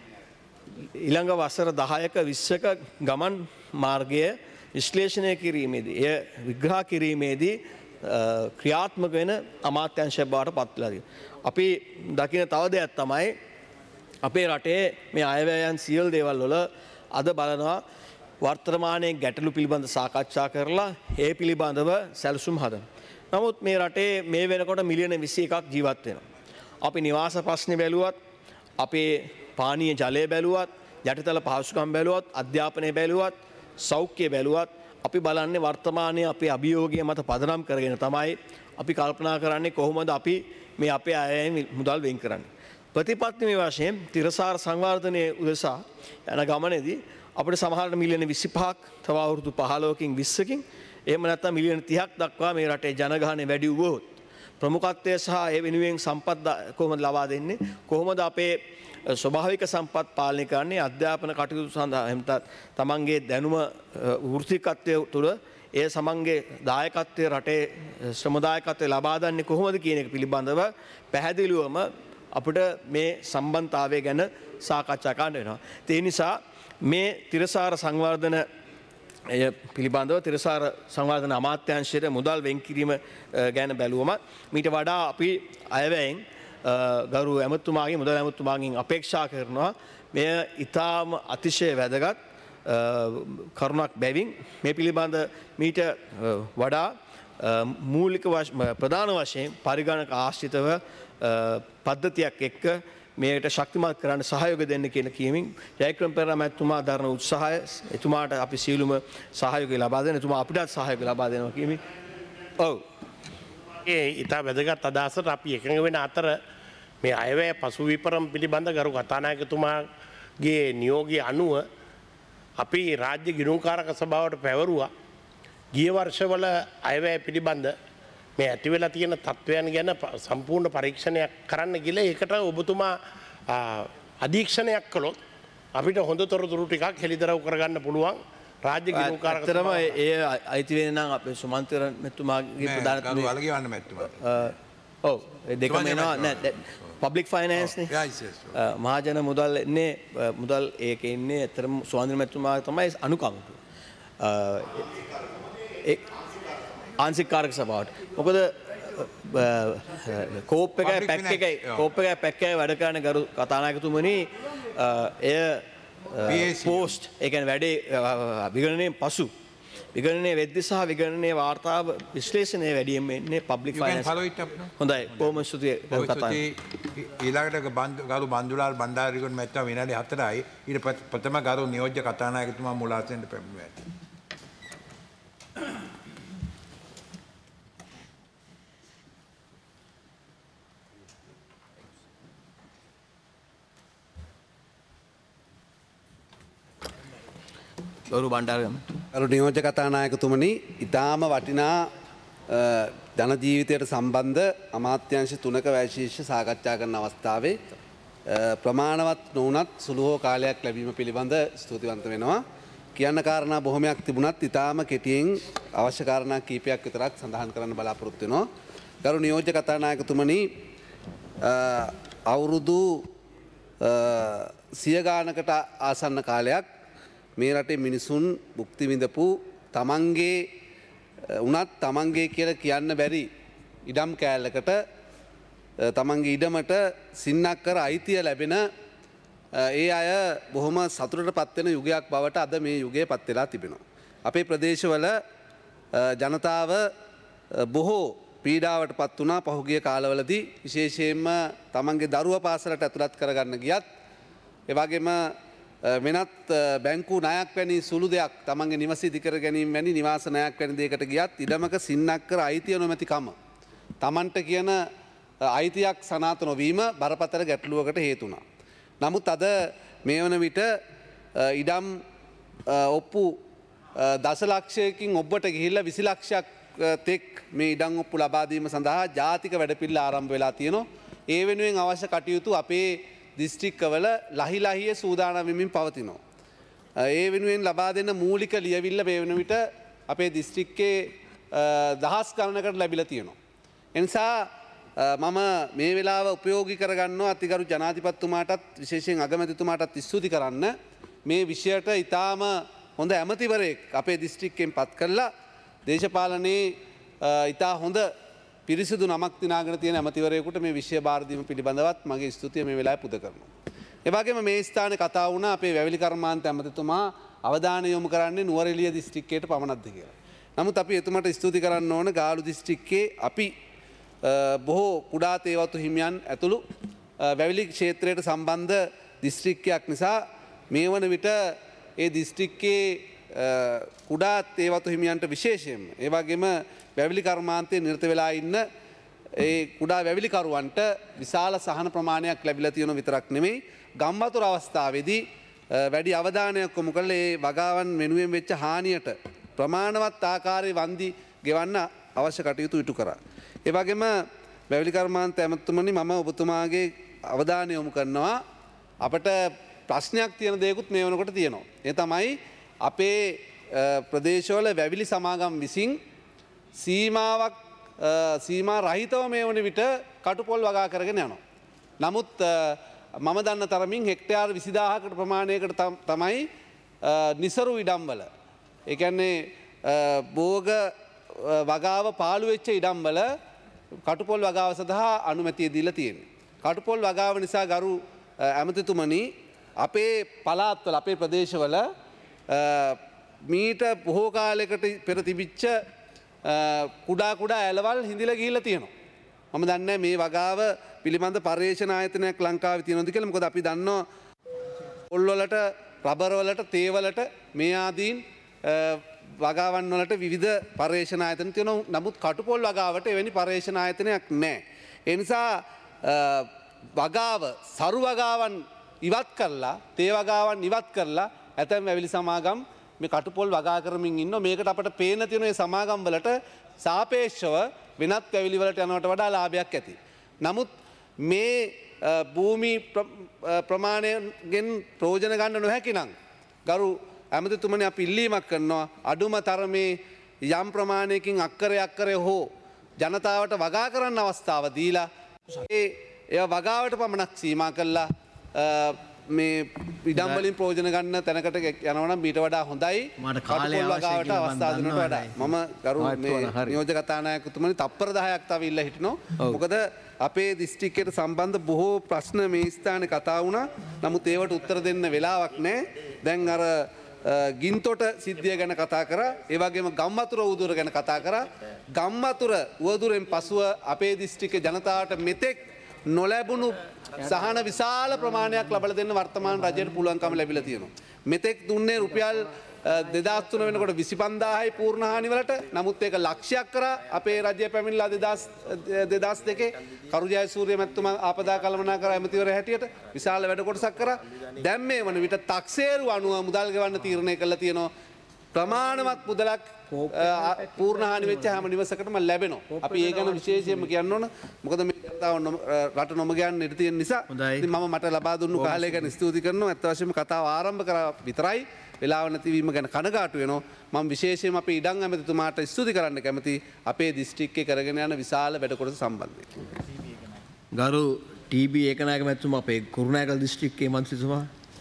ඊළඟ වසර 10ක 20ක ගමන් මාර්ගය විශ්ලේෂණය කිරීමේදී එය විග්‍රහ කිරීමේදී ක්‍රියාත්මක වෙන අමාත්‍යාංශයක් බවට පත් වෙලා තියෙනවා. අපි දකින තව දෙයක් තමයි අපේ රටේ මේ අයවැයන් සියලු දේවල් වල අද බලනවා වර්තමානයේ ගැටලු පිළිබඳ සාකච්ඡා කරලා ඒ පිළිබඳව සැලසුම් හදන. නමුත් මේ රටේ මේ වෙනකොට මිලියන 21ක් ජීවත් වෙනවා. අපි නිවාස ප්‍රශ්නේ බැලුවත් අපේ පානීය ජලය බැලුවත් යටිතල පහසුකම් බැලුවත් අධ්‍යාපනය බැලුවත් සෞඛ්‍ය බැලුවත් අපි බලන්නේ වර්තමානයේ අපේ අභියෝගය මත පදනම් කරගෙන තමයි අපි කල්පනා කරන්නේ කොහොමද අපි මේ අපේ අයයන් මුදල් වෙන් කරන්නේ. ප්‍රතිපත්තිමය වශයෙන් තිරසාර සංවර්ධනයේ උදෙසා යන ගමනේදී අපිට සමහරට මිලියන 25ක් තව අවුරුදු 15කින් 20කින් එහෙම නැත්නම් මිලියන 30ක් දක්වා මේ රටේ ජනගහනය වැඩි වුවොත් ප්‍රමුඛත්වය සහ ඒ වෙනුවෙන් සම්පත් කොහොමද ලබා දෙන්නේ කොහොමද අපේ ස්වභාවික සම්පත් පාලනය කරන්නේ අධ්‍යාපන කටයුතු සඳහා එහෙම තමන්ගේ දැනුම වෘත්තිකත්වය තුළ ඒ සමන්ගේ දායකත්වයේ රටේ ශ්‍රම දායකත්වය ලබා දෙන්නේ කොහොමද කියන එක පිළිබඳව පැහැදිලිවම අපිට මේ සම්බන්ධතාවය ගැන සාකච්ඡා කරන්න වෙනවා. ඒ නිසා මේ තිරසාර සංවර්ධන පිළිබඳව තිරසාර සංවර්ධන අමාත්‍යාංශයට මුදල් වෙන් කිරීම ගැන බැලුවම මීට වඩා අපි අයවැයෙන් ගරු ඇමතුමාගේ මුදල් ඇමතුමාගෙන් අපේක්ෂා කරනවා මෙය ඉතාම අතිශය වැදගත් කරුණක් බැවින් මේ පිළිබඳ මීට වඩා මූලික ප්‍රධාන වශයෙන් පරිගණක ආශ්‍රිතව පද්ධතියක් එක්ක මේකට ශක්තිමත් කරන්න සහයෝග දෙන්න කියලා කියමින් ජයක්‍රම පෙරේරා මැතිතුමා දරන උත්සාහය එතුමාට අපි සියලුම සහයෝගය ලබා දෙන එතුමා අපිටත් සහයෝගය ලබා දෙනවා කියමින් ඔව් ඒ ඉතා වැදගත් අදහසට අපි එකඟ වෙන අතර මේ අයවැය පසු විපරම් පිළිබඳ ගරු කතානායකතුමාගේ නියෝගය අනුව අපි රාජ්‍ය ගිණුම්කාරක සභාවට පැවරුවා ගිය වර්ෂවල අයවැය පිළිබඳ මේ ඇති වෙලා තියෙන තත්ත්වයන් ගැන සම්පූර්ණ පරීක්ෂණයක් කරන්න ගිහලා ඒකට ඔබතුමා අධීක්ෂණයක් කළොත් අපිට හොඳ තොරතුරු ටිකක් හෙළිදරව් කරගන්න පුළුවන් රාජ්‍ය ගිණුම්කාරක ඇත්තටම ඒ අයිති වෙන නම් අපේ සුමන්තර මෙතුමාගේ ප්‍රධානතුමා වලගේ වන්න මැතිතුමා. ඔව් ඒ දෙකම එනවා නෑ පබ්ලික් ෆයිනෑන්ස් නේ මහජන මුදල් එන්නේ මුදල් ඒකේ ඉන්නේ ඇත්තටම සුවන්දිර මෙතුමා තමයි අනුකම්පිත ආංශික කාරක සභාවට. මොකද කෝප් එකයි පැක් එකයි වැඩ කරන ගරු කතානායකතුමනි එය පෝස්ට් ඒ කියන්නේ වැඩේ විගණනයෙන් පසු විගණනයේ වෙද්දි සහ විගණනයේ වාර්තාව විශ්ලේෂණයේ වැඩියෙන් එන්නේ පබ්ලික් ෆයිනෑන්ස්. හොඳයි බොහොම ස්තුතියි ගරු කතානායක. ඊළඟට ගරු බන්දුලාල් බණ්ඩාරිගොන් මැතිතුමා විනාඩි 4යි ඊට ප්‍රථම ගරු නියෝජ්‍ය කතානායකතුමා මුලාසෙන්ට පැමිණෙනවා. ගරු බණ්ඩාරගම ගරු නියෝජ්‍ය කතානායකතුමනි ඉතාම වටිනා ධන ජීවිතයට සම්බන්ධ අමාත්‍යාංශ 3ක වැශීර්ෂ සාකච්ඡා කරන අවස්ථාවේ ප්‍රමාණවත් නොවුනත් සුළු හෝ කාලයක් ලැබීම පිළිබඳ ස්තුතිවන්ත වෙනවා. කියන්න කාරණා බොහොමයක් තිබුණත් ඉතාම කෙටියෙන් අවශ්‍ය කාරණා කීපයක් විතරක් සඳහන් කරන්න බලාපොරොත්තු වෙනවා. ගරු නියෝජ්‍ය කතානායකතුමනි අවුරුදු 100 ගානකට ආසන්න කාලයක් මේ රටේ මිනිසුන් භුක්ති විඳපු තමන්ගේ උනත් තමන්ගේ කියලා කියන්න බැරි ඉඩම් කෑල්ලකට තමන්ගේ ඉඩමට සින්නක් කර අයිතිය ලැබෙන ඒ අය බොහොම සතුටට පත්වෙන යුගයක් බවට අද මේ යුගයේ පත් වෙලා තිබෙනවා. අපේ ප්‍රදේශවල ජනතාව බොහෝ පීඩාවට පත් වුණා පහුගිය කාලවලදී විශේෂයෙන්ම තමන්ගේ දරුවා පාසලට ඇතුළත් කරගන්න ගියත් ඒ වගේම වෙනත් බැංකු ණයක් වැනි සුළු දෙයක් තමන්ගේ නිවස ඉදිකර ගැනීම වැනි නිවාස ණයක් වැනි දෙයකට ගියත් ඉඩමක සින්නක් කර අයිතිය නොමැතිකම තමන්ට කියන අයිතියක් සනාථ නොවීම බරපතල ගැටලුවකට හේතු වුණා. නමුත් අද මේ වන විට ඉඩම් ඔප්පු දසලක්ෂයකින් ඔබට ගිහිල්ලා 20 ලක්ෂයක් තෙක් මේ ඉඩම් ඔප්පු ලබා දීම සඳහා ජාතික වැඩපිළිවෙල ආරම්භ වෙලා තියෙනවා. ඒ වෙනුවෙන් අවශ්‍ය කටයුතු අපේ දිස්ත්‍රික්කවල ලහිලහිය සූදානම් වෙමින් පවතිනවා. ඒ වෙනුවෙන් ලබා දෙන මූලික ලියවිල්ල මේ වන විට අපේ දිස්ත්‍රික්කයේ දහස් ගණනකට ලැබිලා තියෙනවා. එනිසා මම මේ වෙලාව උපයෝගී කරගන්නවා අතිගරු ජනාධිපතිතුමාටත් විශේෂයෙන් අගමැතිතුමාටත් ස්තුති කරන්න මේ විෂයට ඊටාම හොඳ ඇමතිවරයෙක් අපේ දිස්ත්‍රික්කයෙන් පත් කළා දේශපාලනයේ ඊටා හොඳ පිරිසිදු නමක් දිනාගෙන තියෙන ඇමතිවරයෙකුට මේ විෂය බාර දීම පිළිබඳවත් මගේ ස්තුතිය මේ වෙලාවේ පුද කරනවා. ඒ වගේම මේ ස්ථානයේ කතා වුණා අපේ වැවිලි කර්මාන්ත ඇමතිතුමා අවධානය යොමු කරන්නේ නුවරඑළිය දිස්ත්‍රික්කයට පමණක්ද කියලා. නමුත් අපි එතුමාට ස්තුති කරන්න ඕන ගාලු දිස්ත්‍රික්කයේ අපි බොහෝ කුඩා තේවතු හිමියන් ඇතුළු වැවිලි ක්ෂේත්‍රයට සම්බන්ධ දිස්ත්‍රික්කයක් නිසා මේ වන විට ඒ දිස්ත්‍රික්කයේ කුඩා තේවතු හිමියන්ට විශේෂයෙන්ම ඒ වගේම වැවිලි කර්මාන්තයේ නිරත වෙලා ඉන්න ඒ කුඩා වැවිලිකරුවන්ට විශාල සහන ප්‍රමාණයක් ලැබිලා තියෙන විතරක් නෙමෙයි ගම්වතුර අවස්ථාවේදී වැඩි අවධානයක් යොමු කරලා ඒ වගාවන් වෙනුවෙන් වෙච්ච හානියට ප්‍රමාණවත් ආකාරයේ වන්දි ගෙවන්න අවශ්‍ය කටයුතු ඉටු කරා. ඒ වගේම වැවිලි කර්මාන්ත ඇමතුමනි මම ඔබතුමාගේ අවධානය යොමු කරනවා අපට ප්‍රශ්නයක් තියෙන දේකුත් මේ වෙනකොට තියෙනවා. ඒ තමයි අපේ ප්‍රදේශවල වැවිලි සමාගම් විසින් සීමා රහිතව මේ වන විට කටුපොල් වගා කරගෙන යනවා. නමුත් මම දන්න තරමින් හෙක්ටයාර් 20000කට ප්‍රමාණයකට තමයි නිසරු ඉඩම්වල. ඒ කියන්නේ භෝග වගාව පාළු වෙච්ච ඉඩම්වල කටුපොල් වගාව සඳහා අනුමැතිය දීලා තියෙන්නේ. කටුපොල් වගාව නිසා ගරු ඇමතිතුමනි අපේ පළාත්වල අපේ ප්‍රදේශවල මීට බොහෝ කාලයකට පෙර තිබිච්ච කුඩා කුඩා ඇලවල් හිඳිලා ගිහිල්ලා තියෙනවා. මම දන්නේ මේ වගාව පිළිබඳ පර්යේෂණ ආයතනයක් ලංකාවේ තියෙනවද කියලා. මොකද අපි දන්නවා පොල් වලට රබර් වලට තේ වලට මේ ආදීන් වගාවන් වලට විවිධ පර්යේෂණ ආයතන තියෙනවා. නමුත් කටුපොල් වගාවට එවැනි පර්යේෂණ ආයතනයක් නැහැ. ඒ නිසා වගාව සරු වගාවන් ඉවත් කරලා තේ වගාවන් ඉවත් කරලා ඇතැම් වැවිලි සමාගම් මේ කටුපොල් වගා කරමින් ඉන්නවා. මේකට අපට පේන තියෙන මේ සමාගම් වලට සාපේක්ෂව වෙනත් වැවිලි වලට යනවට වඩා ලාභයක් ඇති. නමුත් මේ භූමි ප්‍රමාණයෙන් ප්‍රයෝජන ගන්න නොහැකි නම් ගරු ඇමතිතුමනි අපි ඉල්ලීමක් කරනවා අඩුම තරමේ යම් ප්‍රමාණයකින් අක්කරය හෝ ජනතාවට වගා කරන්න අවස්ථාව දීලා ඒ වගාවට පමණක් සීමා කළා මේ ඉඩම් වලින් ප්‍රයෝජන ගන්න තැනකට යනවනම් ඊට වඩා හොඳයි. කටුපොල් වගාවට අවස්ථාව දෙනවට වඩා. මම ගරු මේ නියෝජ්‍ය කතානායකතුමනි තප්පර 10ක් තව ඉල්ල හිටිනවා. මොකද අපේ දිස්ත්‍රික්කයට සම්බන්ධ බොහෝ ප්‍රශ්න මේ ස්ථානේ කතා වුණා. නමුත් ඒවට උත්තර දෙන්න වෙලාවක් නැහැ. දැන් අර ගින්තොට සිද්ධිය ගැන කතා කරා. ඒ වගේම ගම්වතුර උවදුර ගැන කතා කරා. ගම්වතුර උවදුරෙන් පසුව අපේ දිස්ත්‍රික්කේ ජනතාවට මෙතෙක් නොලැබුණු සහන විශාල ප්‍රමාණයක් ලබල දෙන්න වර්තමාන රජයට පුළුවන්කම ලැබිලා තියෙනවා. මෙතෙක් දුන්නේ රුපියල් 2003 වෙනකොට 25000යි පූර්ණ හානි වලට. නමුත් ඒක ලක්ෂයක් කරා අපේ රජය පැමිණිලා 2002 කරු ජයසූරිය මැතිතුමා ආපදා කළමනාකර ඇමතිවරයා හැටියට විශාල වැඩ කොටසක් කරා. දැන් මේ වන විට 탁සේරු අනුව මුදල් ගෙවන්න තීරණය කළා තියෙනවා. ප්‍රමාණවත් මුදලක් පූර්ණ හානි වෙච්ච හැම නිවසකටම ලැබෙනවා. අපි ඒ ගැන විශේෂයෙන්ම කියන්න ඕන. මොකද මේ කතාව රට නොම ගන්න ඉඩ තියෙන නිසා. ඉතින් මම මට ලබා දුන්නු කාලය ගැන ස්තුති කරනවා. අත් වශයෙන්ම කතාව ආරම්භ කරා විතරයි. වෙලාව නැතිවීම ගැන කනගාටු වෙනවා. මම විශේෂයෙන්ම අපේ ඉඩම් ඇමතිතුමාට ස්තුති කරන්න කැමති අපේ දිස්ත්‍රික්කයේ කරගෙන යන විශාල වැඩ කොටස සම්බන්ධයෙන්. ගරු ටීබී ඒකනායක මැතිතුමා අපේ කුරුණෑගල දිස්ත්‍රික්කයේ මන්ත්‍රීතුමා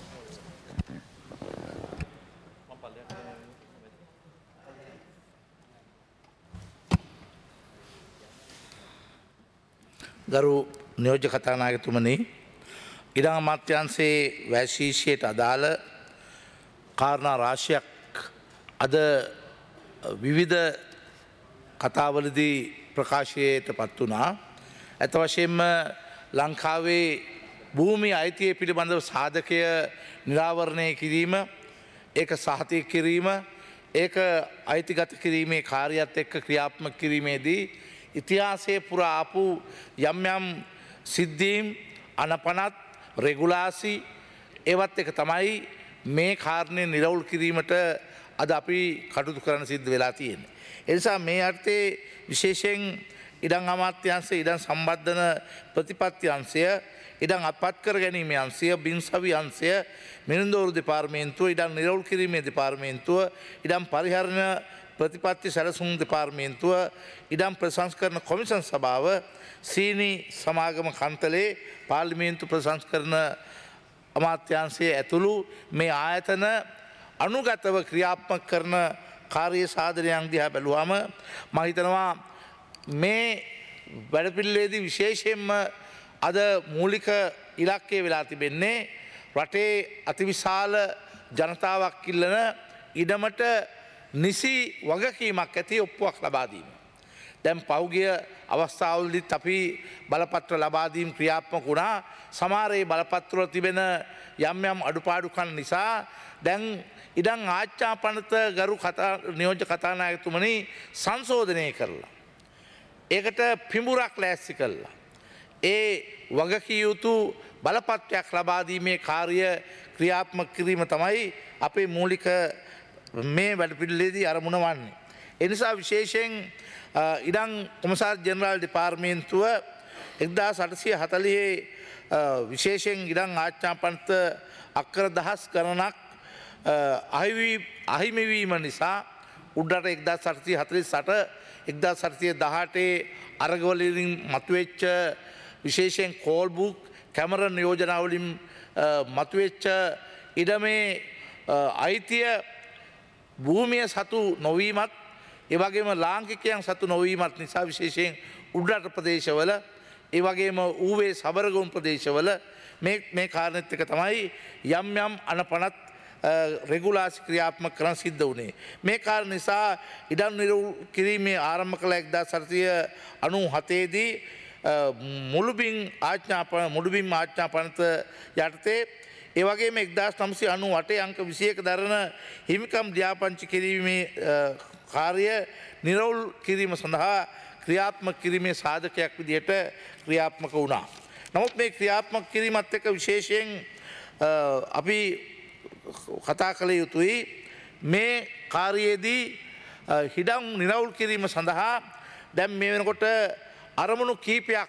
ගරු නියෝජ්‍ය කතානායකතුමනි ඉඩම් අමාත්‍යාංශයේ වැශීෂයට අදාළ කාරණා රාශියක් අද විවිධ කතාවලදී ප්‍රකාශයට පත් වුණා. ඇත්ත වශයෙන්ම ලංකාවේ භූමි අයිතිය පිළිබඳව සාධකය නිරාවරණය කිරීම, ඒක සහතික කිරීම, ඒක අයිතිගත කිරීමේ කාර්යයත් එක්ක ක්‍රියාත්මක කිරීමේදී ඉතිහාසයේ පුරා ආපු යම් යම් සිද්ධීම් අනපනත් රෙගුලාසි ඒවත් එක තමයි මේ කාරණය නිරවුල් කිරීමට අද අපි කටයුතු කරන්න සිද්ධ වෙලා තියෙන්නේ. ඒ නිසා මේ අර්ථයේ විශේෂයෙන් ඉඩම් අමාත්‍යාංශය, ඉඩම් සම්බන්ධන ප්‍රතිපත්ති අංශය, ඉඩම් අත්පත් කර ගැනීමේ අංශය, බින්සවි අංශය, මිනිඳුරු දෙපාර්තමේන්තුව, ඉඩම් නිරවුල් කිරීමේ දෙපාර්තමේන්තුව, ඉඩම් පරිහරණ ප්‍රතිපත්ති සැලසුම් දෙපාර්තමේන්තුව, ඉඩම් ප්‍රසංස්කරණ කොමිෂන් සභාව, සීනි සමාගම කන්තලේ පාර්ලිමේන්තු ප්‍රසංස්කරණ අමාත්‍යාංශයේ ඇතුළු මේ ආයතන අනුගතව ක්‍රියාත්මක කරන කාර්ය සාධනයන් දිහා බැලුවම මම හිතනවා මේ වැඩපිළිවෙලේදී විශේෂයෙන්ම අද මූලික ඉලක්කය වෙලා තිබෙන්නේ රටේ අතිවිශාල ජනතාවක් ඉල්ලන ඉඩමට නිසි වගකීමක් ඇති ඔප්පුවක් ලබා දීම. දැන් පෞගිය අවස්ථාවලදීත් අපි බලපත්‍ර ලබා දීම ක්‍රියාත්මක වුණා. සමහර ඒ බලපත්‍රවල තිබෙන යම් යම් අඩුපාඩුකම් නිසා දැන් ඉඩම් ආච්ඡාපනත ගරු නියෝජ්‍ය කතානායකතුමනි සංශෝධනය කරලා ඒකට පිඹුරක් ලෑස්ති කළා. ඒ වගකිය යුතු බලපත්‍රයක් ලබා දීමේ කාර්ය ක්‍රියාත්මක කිරීම තමයි අපේ මූලික මේ වැඩපිළිවෙලේදී අරමුණ වන්නේ. ඒ නිසා විශේෂයෙන් ඉඩම් කොමසාර් ජෙනරාල් දෙපාර්තමේන්තුව 1840 විශේෂයෙන් ඉඩම් ආච්ඡාපනත අක්කර දහස් ගණනක් අහිමිවීම නිසා උඩරට 1848 1818 අරගවලින් මතුවෙච්ච විශේෂයෙන් කෝල් බුක් කැමරන් යෝජනාවලින් මතුවෙච්ච ඉඩමේ අයිතිය භූමිය සතු නොවීමත් එවගේම ලාංකිකයන් සතු නොවීමත් නිසා විශේෂයෙන් උඩරට ප්‍රදේශවල ඒ වගේම ඌවේ සබරගොන් ප්‍රදේශවල මේ කාරණෙත් එක තමයි යම් යම් අනපනත් රෙගුලාසි ක්‍රියාත්මක කරන සිද්ධ වුණේ. මේ කාරණ නිසා ඉඩම් නිරවුල් කිරීමේ ආරම්භ කළ 1997 දී මුළුබිම් ආඥා පනත යටතේ ඒ වගේම 1998 අංක 21 දරන හිමිකම් ලියාපදිංචි කිරීමේ කාර්ය නිරවුල් කිරීම සඳහා ක්‍රියාත්මක කිරීමේ සාධකයක් විදිහට ක්‍රියාත්මක වුණා. නමුත් මේ ක්‍රියාත්මක කිරීමත් එක්ක විශේෂයෙන් අපි කතා කළ යුතුයි මේ කාර්යයේදී හිඩම් නිරවුල් කිරීම සඳහා දැන් මේ වෙනකොට අරමුණු කීපයක්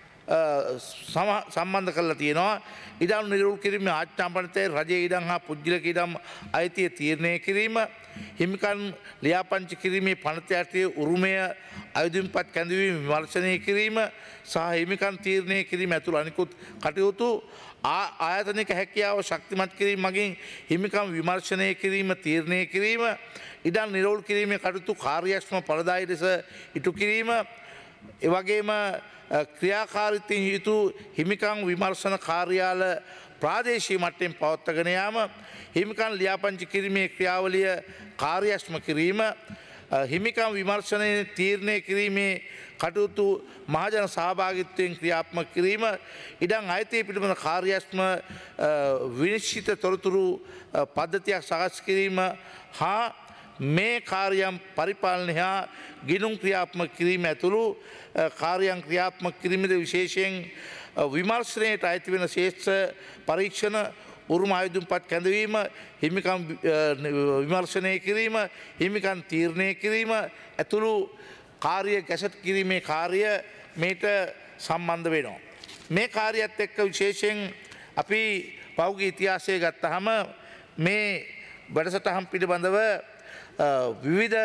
සම්බන්ධ කරලා තියෙනවා. ඉඩම් නිරවුල් කිරීමේ ආච්ඡාපනතේ රජයේ ඉඩම් හා පුද්ගලික ඉඩම් අයිතිය තීරණය කිරීම, හිමිකම් ලියාපදිංචි කිරීමේ පනත යටතේ උරුමය අයදුම්පත් කැඳවීම විමර්ශනය කිරීම සහ හිමිකම් තීරණය කිරීම ඇතුළු අනිකුත් කටයුතු ආයතනික හැකියාව ශක්තිමත් කිරීම මගින් හිමිකම් විමර්ශනය කිරීම තීරණය කිරීම, ඉඩම් නිරවුල් කිරීමේ කටයුතු කාර්යක්ෂම ඵලදායී ලෙස ඉටු කිරීම, එවැගේම ක්‍රියාකාරීත්වයෙන් යුතු හිමිකම් විමර්ශන කාර්යාල ප්‍රාදේශීය මට්ටමින් පවත්වාගෙන යාම, හිමිකම් ලියාපදිංචි කිරීමේ ක්‍රියාවලිය කාර්යක්ෂම කිරීම, හිමිකම් විමර්ශනයේ තීරණය කිරීමේ කටයුතු මහජන සහභාගීත්වයෙන් ක්‍රියාත්මක කිරීම, ඉඩම් අයිතිය පිළිබඳ කාර්යක්ෂම විනිශ්චිත තොරතුරු පද්ධතියක් සකස් කිරීම හා මේ කාර්යම් පරිපාලනය හා ගිණුම් ක්‍රියාත්මක කිරීම ඇතුළු කාර්යම් ක්‍රියාත්මක කිරීමද විශේෂයෙන් විමර්ශනයට අයිති වෙන ශේෂ්ත්‍ර පරීක්ෂණ උරුම ආයුධම්පත් කැඳවීම, හිමිකම් විමර්ශනය කිරීම, හිමිකම් තීරණය කිරීම ඇතුළු කාර්ය ගැසට් කිරීමේ කාර්ය මේට සම්බන්ධ වෙනවා. මේ කාර්යයත් එක්ක විශේෂයෙන් අපි පෞද්ගලික ඉතිහාසය ගත්තහම මේ වැඩසටහන් පිළිබඳව විවිධ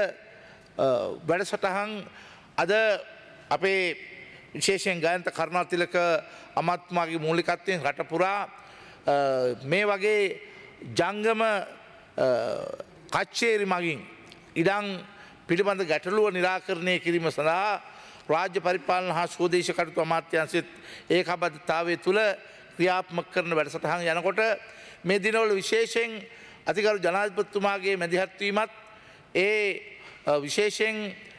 වැඩසටහන් අද අපේ විශේෂයෙන් ගායන්ත කරුණාතිලක අමාත්‍යතුමාගේ මූලිකත්වයෙන් රට පුරා මේ වගේ ජංගම කච්චේරි මගින් ඉඩම් පිළිබඳ ගැටලුව නිරාකරණය කිරීම සඳහා රාජ්‍ය පරිපාලන හා ස්වදේශ කටයුතු අමාත්‍යාංශයේත් ඒකාබද්ධතාවය තුළ ක්‍රියාත්මක කරන වැඩසටහන් යනකොට මේ දිනවල විශේෂයෙන් අතිගරු ජනාධිපතිතුමාගේ මැදිහත් වීමත් විශේෂයෙන්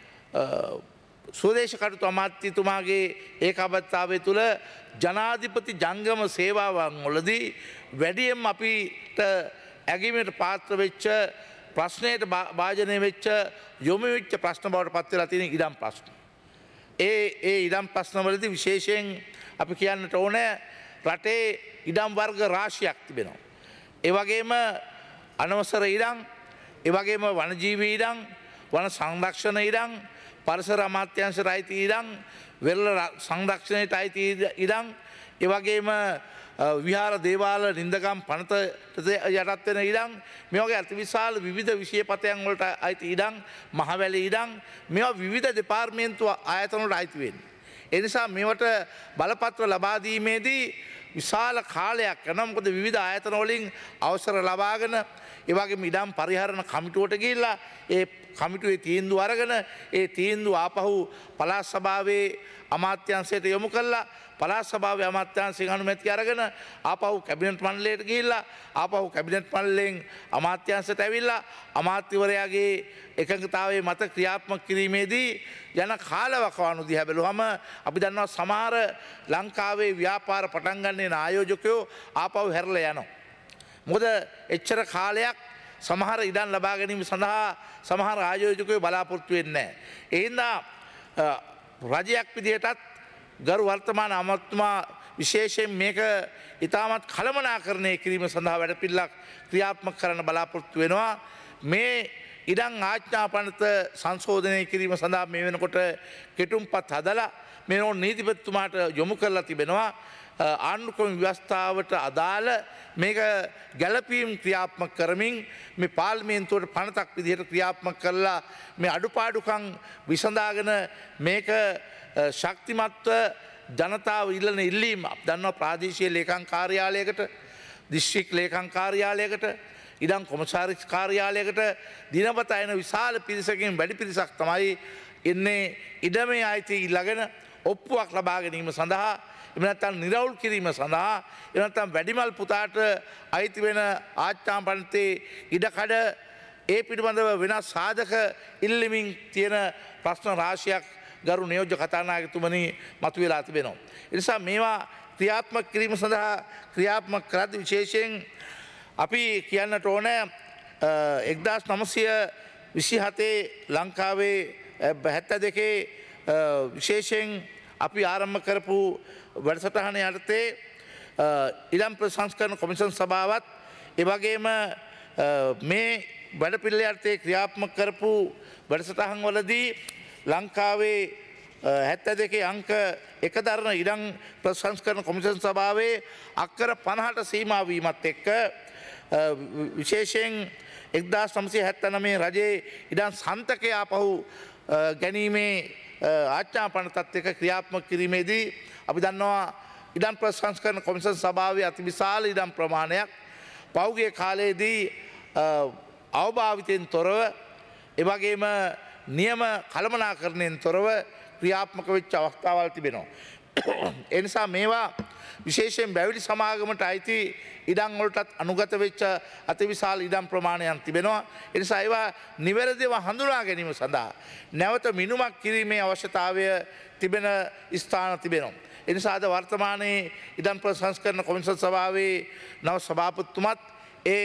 ස්වදේශ කටයුතු අමාත්‍යතුමාගේ ඒකාබද්ධතාවය තුළ ජනාධිපති ජංගම සේවාවන් වලදී වැඩියෙන් අපිට ඇගීමට පාත්‍ර වෙච්ච ප්‍රශ්නයට භාජනය වෙච්ච යොමු වෙච්ච ප්‍රශ්න බවට පත් වෙලා තියෙන ඉඩම් ප්‍රශ්න. ඒ ඉඩම් ප්‍රශ්නවලදී විශේෂයෙන් අපි කියන්නට ඕනේ රටේ ඉඩම් වර්ග රාශියක් තිබෙනවා. ඒ වගේම අනවසර ඉඩම්, ඒ වගේම වනජීවී ඉඩම්, වන සංරක්ෂණ ඉඩම්, පරිසර අමාත්‍යාංශයට අයිති ඉඩම්, වෙරළ සංරක්ෂණයට අයිති ඉඩම්, ඒ වගේම විහාර දේවාල නින්දගම් පනත යටත් වෙන ඉඩම්, මේ වගේ අතිවිශාල විවිධ විෂයපතයන් වලට අයිති ඉඩම්, මහවැලි ඉඩම්, මේවා විවිධ දෙපාර්තමේන්තු ආයතන වලට අයිති වෙන්නේ. ඒ නිසා මේවට බලපත්‍ර ලබා දීමේදී විශාල කාලයක් යනවා. මොකද විවිධ ආයතන වලින් අවසර ලබාගෙන ඒ වගේම ඉඩම් පරිහරණ කමිටුවට ගිහිල්ලා ඒ කමිටුවේ තීන්දුව අරගෙන ඒ තීන්දුව ආපහු පළාත් සභාවේ අමාත්‍යාංශයට යොමු කළා. පළාත් සභාවේ අමාත්‍යාංශයෙන් අනුමැතිය අරගෙන ආපහු කැබිනට් මණ්ඩලයට ගිහිල්ලා ආපහු කැබිනට් මණ්ඩලයෙන් අමාත්‍යාංශයට ඇවිල්ලා අමාත්‍යවරයාගේ එකඟතාවයේ මත ක්‍රියාත්මක කිරීමේදී යන කාලවකවානු දිහා බැලුවම අපි දන්නවා සමහර ලංකාවේ ව්‍යාපාර පටන් ගන්න ආයෝජකයෝ ආපහු හැරලා යනවා. මොකද එච්චර කාලයක් සමහර ඉඩම් ලබා ගැනීම සඳහා සමහර ආයෝජකයෝ බලාපොරොත්තු වෙන්නේ නැහැ. ඒ හින්දා රජයක් විදිහටත් ගරු වර්තමාන අමාත්‍යතුමා විශේෂයෙන් මේක ඉතාමත් කළමනාකරණය කිරීම සඳහා වැඩපිළිවෙලක් ක්‍රියාත්මක කරන්න බලාපොරොත්තු වෙනවා. මේ ඉඩම් ආඥා පනත සංශෝධනය කිරීම සඳහා මේ වෙනකොට කෙටුම්පත් හදලා මේ නීතිපතිතුමාට යොමු කරලා තිබෙනවා. ආණ්ඩුක්‍රම ව්‍යවස්ථාවට අදාළ මේක ගැළපීම් ක්‍රියාත්මක කරමින් මේ පාර්ලිමේන්තුවට පනතක් විදිහට ක්‍රියාත්මක කරලා මේ අඩුපාඩුකම් විසඳාගෙන මේක ශක්තිමත්ව ජනතාව ඉල්ලන ඉල්ලීම අපි දන්නවා ප්‍රාදේශීය ලේකම් කාර්යාලයකට, දිස්ත්‍රික් ලේකම් කාර්යාලයකට, ඉඩම් කොමසාරිස් කාර්යාලයකට දිනපතා එන විශාල පිරිසකින් වැඩි පිරිසක් තමයි එන්නේ ඉඩමේ අයිතිය ඊළඟන ඔප්පුවක් ලබා ගැනීම සඳහා එහෙම නැත්නම් නිරවුල් කිරීම සඳහා එහෙම නැත්නම් වැඩිමල් පුතාට අයිති වෙන ආච්ඡාපනතේ ඉඩකඩ ඒ පිළිබඳව වෙනස් සාධක ඉල්ලමින් තියෙන ප්‍රශ්න රාශියක් ගරු නියෝජ්‍ය කතානායකතුමනි මතුවලා තිබෙනවා. ඒ නිසා මේවා ක්‍රියාත්මක කිරීම සඳහා ක්‍රියාත්මක කරද්දී විශේෂයෙන් අපි කියන්නට ඕනේ 1927 ලංකාවේ 72 විශේෂයෙන් අපි ආරම්භ කරපු වැඩසටහන යටතේ ඉලම් ප්‍රසංස්කරණ කොමිෂන් සභාවත් ඒ වගේම මේ වැඩපිළිවෙල යටතේ ක්‍රියාත්මක කරපු වැඩසටහන් වලදී ලංකාවේ 72 අංක එක දරන ඉඩම් ප්‍රසංස්කරණ කොමිෂන් සභාවේ අක්කර 50ට සීමා වීමත් එක්ක විශේෂයෙන් 1979 රජයේ ඉඩම් සන්තකය ආපහු ගැනීමේ ආච්ඡාපනතත් එක්ක ක්‍රියාත්මක කිරීමේදී අපි දන්නවා ඉඩම් ප්‍රසංස්කරණ කොමිෂන් සභාවේ අතිවිශාල ඉඩම් ප්‍රමාණයක් පෞගේ කාලයේදී අවභාවිතයෙන් තොරව එවැගේම නියම කළමනාකරණයෙන් තොරව ක්‍රියාත්මක වෙච්ච අවස්ථාවල් තිබෙනවා. ඒ නිසා මේවා විශේෂයෙන් බැවිලි සමාගමට අයිති ඉඩම් වලටත් අනුගත වෙච්ච අතිවිශාල ඉඩම් ප්‍රමාණයක් තිබෙනවා. ඒ නිසා ඒවා නිවැරදිව හඳුනා ගැනීම සඳහා නැවත මිනුමක් කිරීමේ අවශ්‍යතාවය තිබෙන ස්ථාන තිබෙනවා. ඒ නිසා අද වර්තමානයේ ඉඩම් ප්‍රසංස්කරණ කොමිෂන් සභාවේ නව සභාපතිතුමත් ඒ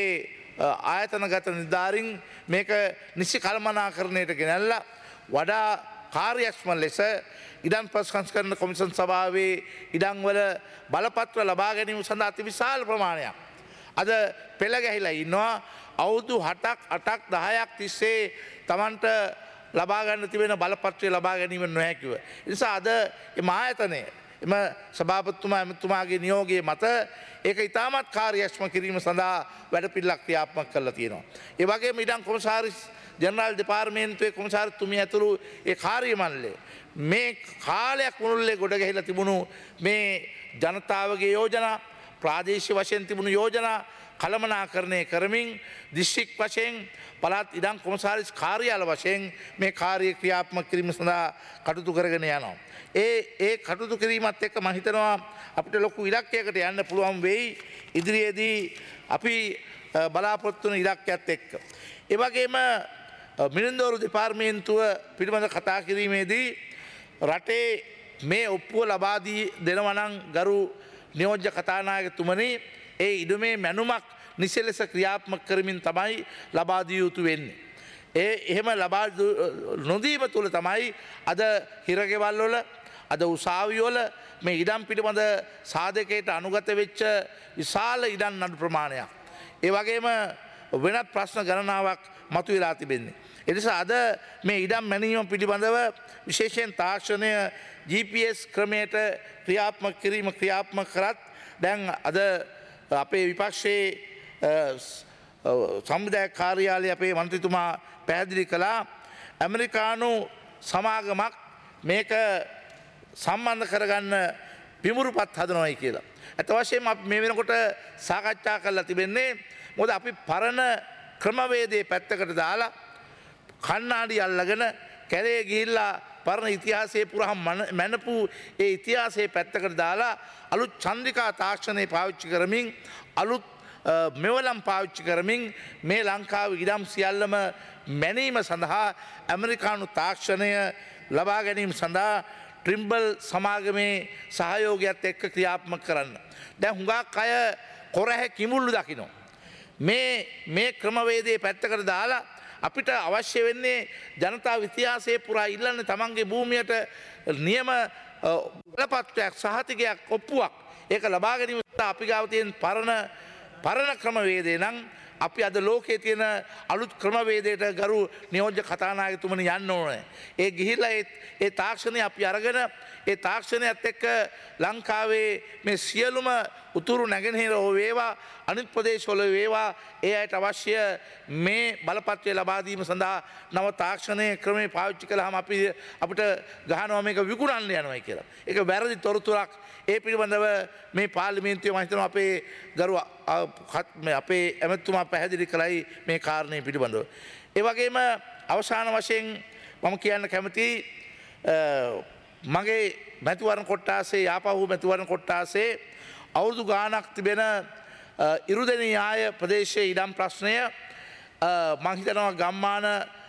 ආයතනගත නිලධාරීන් මේක නිසි කළමනාකරණයට ගෙනල්ලා වඩා කාර්යක්ෂම ලෙස ඉඩම් ප්‍රසංස්කරණ කොමිෂන් සභාවේ ඉඩම් වල බලපත්‍ර ලබා ගැනීම සඳහා අතිවිශාල ප්‍රමාණයක් අද පෙළ ගැහිලා ඉන්නවා. අවුරුදු 7ක් 8ක් 10ක් තිස්සේ Tamanට ලබා ගන්න තිබෙන බලපත්‍රය ලබා ගැනීම නොහැකිව. ඒ නිසා අද මේ ආයතනය එම සභාපතිතුමා එතුමාගේ නියෝගයේ මත ඒක ඉතාමත් කාර්යක්ෂම කිරීම සඳහා වැඩපිළිවෙලක් ක්‍රියාත්මක කරලා තියෙනවා. ඒ වගේම ඉඩම් කොමසාරිස් ජනරාල් දෙපාර්තමේන්තුවේ කොමසාරිස්තුමිය ඇතුළු ඒ කාර්ය මණ්ඩලය මේ කාලයක් මුළුල්ලේ ගොඩ ගැහිලා තිබුණු මේ ජනතාවගේ යෝජනා ප්‍රාදේශීය වශයෙන් තිබුණු යෝජනා කළමනාකරණය කරමින් දිස්ත්‍රික් වශයෙන් පළාත් ඉඩම් කොමසාරිස් කාර්යාල වශයෙන් මේ කාර්ය ක්‍රියාත්මක කිරීම සඳහා කටයුතු කරගෙන යනවා. ඒ කටයුතු කිරීමත් එක්ක මම හිතනවා අපිට ලොකු ඉලක්කයකට යන්න පුළුවන් වෙයි ඉදිරියේදී අපි බලාපොරොත්තු වෙන ඉලක්කයත් එක්ක. ඒ වගේම මිනින්දෝරු දෙපාර්තමේන්තුව පිළිබඳ කතා කිරීමේදී රටේ මේ ඔප්පුව ලබා දී දෙනවා නම් ගරු නියෝජ්‍ය කතානායකතුමනි ඒ ඉඩමේ මැනුමක් නිසි ලෙස ක්‍රියාත්මක කරමින් තමයි ලබා දිය යුතු වෙන්නේ. එහෙම ලබා නොදීම තුළ තමයි අද හිරගෙවල් වල අද උසාවි වල මේ ඉඩම් පිළිබඳ සාධකයට අනුගත වෙච්ච විශාල ඉඩම් නඩු ප්‍රමාණයක්. ඒ වගේම වෙනත් ප්‍රශ්න ගණනාවක් මතුවලා තිබෙන්නේ. ඒ නිසා අද මේ ඉඩම් මැනීම පිළිබඳව විශේෂයෙන් තාක්ෂණය GPS ක්‍රමයට ක්‍රියාත්මක කිරීම ක්‍රියාත්මක කරත් දැන් අද අපේ විපක්ෂයේ සම්විධායක කාර්යාලය අපේ මන්ත්‍රීතුමා පැහැදිලි කළා ඇමරිකානු සමාගමක් මේක සම්බන්ධ කරගන්න පිමුරුපත් හදනවයි කියලා. ඇත්ත වශයෙන්ම අපි මේ වෙනකොට සාකච්ඡා කරලා තිබෙන්නේ මොකද අපි පරණ ක්‍රමවේදයේ පැත්තකට දාලා කණ්ණාඩි අල්ලගෙන කැලේ ගිහිල්ලා පරණ ඉතිහාසයේ පුරාම මැනපු ඒ ඉතිහාසයේ පැත්තකට දාලා අලුත් චන්ද්‍රිකා තාක්ෂණය පාවිච්චි කරමින් අලුත් මෙවලම් පාවිච්චි කරමින් මේ ලංකාවේ ඉඩම් සියල්ලම මැනීම සඳහා ඇමරිකානු තාක්ෂණය ලබා ගැනීම සඳහා ට්‍රිම්බල් සමාගමේ සහයෝගයත් එක්ක ක්‍රියාත්මක කරන්න. දැන් හුඟක් අය කොරහැ කිමුල්ලු දකිනවා. මේ ක්‍රමවේදයේ පැත්තකට දාලා අපිට අවශ්‍ය වෙන්නේ ජනතාව ඉතිහාසයේ පුරා ඉල්ලන්නේ තමන්ගේ භූමියට නියම බලපත්‍රයක් සහතිකයක් ඔප්පුවක් ඒක ලබා ගැනීම අපි ගාව තියෙන පරණ ක්‍රමවේදේ නම් අපි අද ලෝකයේ තියෙන අලුත් ක්‍රමවේදයට ගරු නියෝජ්‍ය කතානායකතුමනි යන්න ඕනේ. ඒ ගිහිල්ලා ඒ තාක්ෂණය අපි අරගෙන ඒ තාක්ෂණයත් එක්ක ලංකාවේ මේ සියලුම උතුරු නැගෙනහිර හෝ වේවා අනිත් ප්‍රදේශවල වේවා ඒ අයට අවශ්‍ය මේ බලපත්‍රය ලබා දීම සඳහා නව තාක්ෂණයේ ක්‍රමේ පාවිච්චි කළාම අපිට ගහනවා මේක විකුණන්න යනවා කියලා. ඒක වැරදි තොරතුරක්. ඒ පිළිබඳව මේ පාර්ලිමේන්තුවේ මම හිතනවා අපේ ගරු අපේ ඇමතුමා පැහැදිලි කළයි මේ කාරණේ පිළිබඳව. ඒ වගේම අවසාන වශයෙන් මම කියන්න කැමතියි මගේ මැතිවරණ කොට්ටාසේ යාපහු මැතිවරණ කොට්ටාසේ අවුරුදු ගානක් තිබෙන ඉරුදෙනී ආය ප්‍රදේශයේ ඉඩම් ප්‍රශ්නය මං හිතනවා ගම්මාන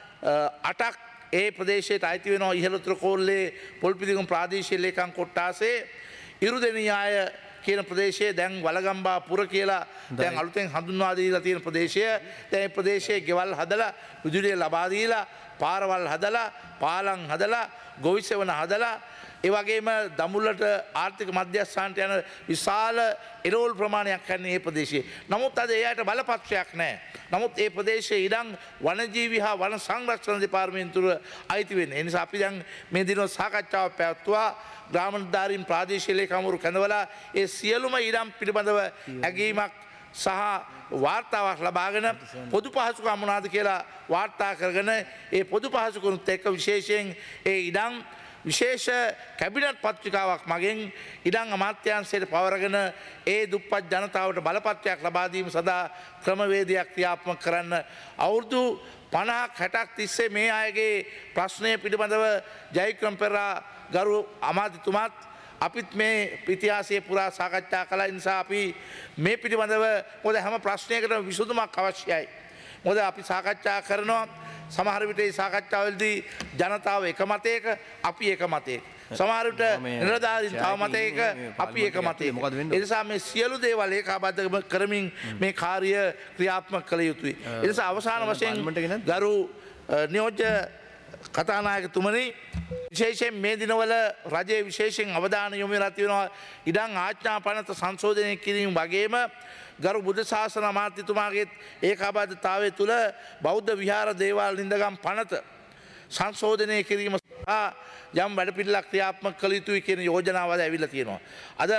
8ක් ඒ ප්‍රදේශයට අයිති වෙනවා ඉහළතුර කෝල්ලේ පොල්පිදිගම ප්‍රාදේශීය ලේකම් කොට්ටාසේ ඉරුදෙනී ආය කියන ප්‍රදේශයේ දැන් වලගම්බා පුර කියලා දැන් අලුතෙන් හඳුන්වා දීලා තියෙන ප්‍රදේශය දැන් මේ ප්‍රදේශයේ ගෙවල් හදලා විදුලිය ලබා දීලා පාරවල් හදලා පාලම් හදලා ගොවිසෙවණ හදලා ඒ වගේම දඹුල්ලට ආර්ථික මධ්‍යස්ථානට යන විශාල එරෝල් ප්‍රමාණයක් යන්නේ මේ ප්‍රදේශයේ. නමුත් අද එයාට බලපත්‍රයක් නැහැ. නමුත් ඒ ප්‍රදේශයේ ඉඩම් වනජීවි හා වන සංරක්ෂණ දෙපාර්තමේන්තුව අයිති වෙන්නේ. ඒ නිසා අපි දැන් මේ දිනවල සාකච්ඡාවක් පැවැත්වුවා. ග්‍රාම නිලධාරීන් ප්‍රාදේශීය ලේකම්වරු කැඳවලා ඒ සියලුම ඉඩම් පිළිබඳව ඇගීමක් සහ වාර්තාවක් ලබාගෙන පොදු පහසුකම් මොනවාද කියලා වාර්තා කරගෙන ඒ පොදු පහසුකම්ත් එක්ක විශේෂයෙන් ඒ ඉඩම් විශේෂ කැබිනට් පත්‍රිකාවක් මගෙන් ඉඩම් අමාත්‍යාංශයට පවරගෙන ඒ දුප්පත් ජනතාවට බලපත්‍රයක් ලබා දීම සඳහා ක්‍රමවේදයක් ක්‍රියාත්මක කරන්න අවුරුදු 50ක් 60ක් තිස්සේ මේ අයගේ ප්‍රශ්නය පිළිබඳව ජයවික්‍රම පෙරේරා ගරු අමාත්‍යතුමාත් අපිත් මේ ඉතිහාසයේ පුරා සාකච්ඡා කළා. නිසා අපි මේ පිළිබඳව මොකද හැම ප්‍රශ්නයකටම විසඳුමක් අවශ්‍යයි. මොකද අපි සාකච්ඡා කරනවා සමහර විට මේ සාකච්ඡාවලදී ජනතාව එක මතයක අපි එක මතයක. සමහර විට නිලධාරීන් තව මතයක අපි එක මතයක. ඒ නිසා මේ සියලු දේවල් ඒකාබද්ධ කරමින් මේ කාර්ය ක්‍රියාත්මක කළ යුතුයි. ඒ නිසා අවසාන වශයෙන් ගරු නියෝජ්‍ය කතානායකතුමනි විශේෂයෙන් මේ දිනවල රජයේ විශේෂයෙන් අවධානය යොමු වෙලා තියෙනවා ඉඩම් ආඥා පනත සංශෝධනය කිරීම වගේම ගරු බුද්ධ ශාසන අමාත්‍යතුමාගේ ඒකාබද්ධතාවය තුළ බෞද්ධ විහාර දේවාල නින්දගම් පනත සංශෝධනය කිරීම සහ යම් වැඩපිළිවෙලක් ක්‍රියාත්මක කළ යුතුයි කියන යෝජනාව අද ඇවිල්ලා තියෙනවා. අද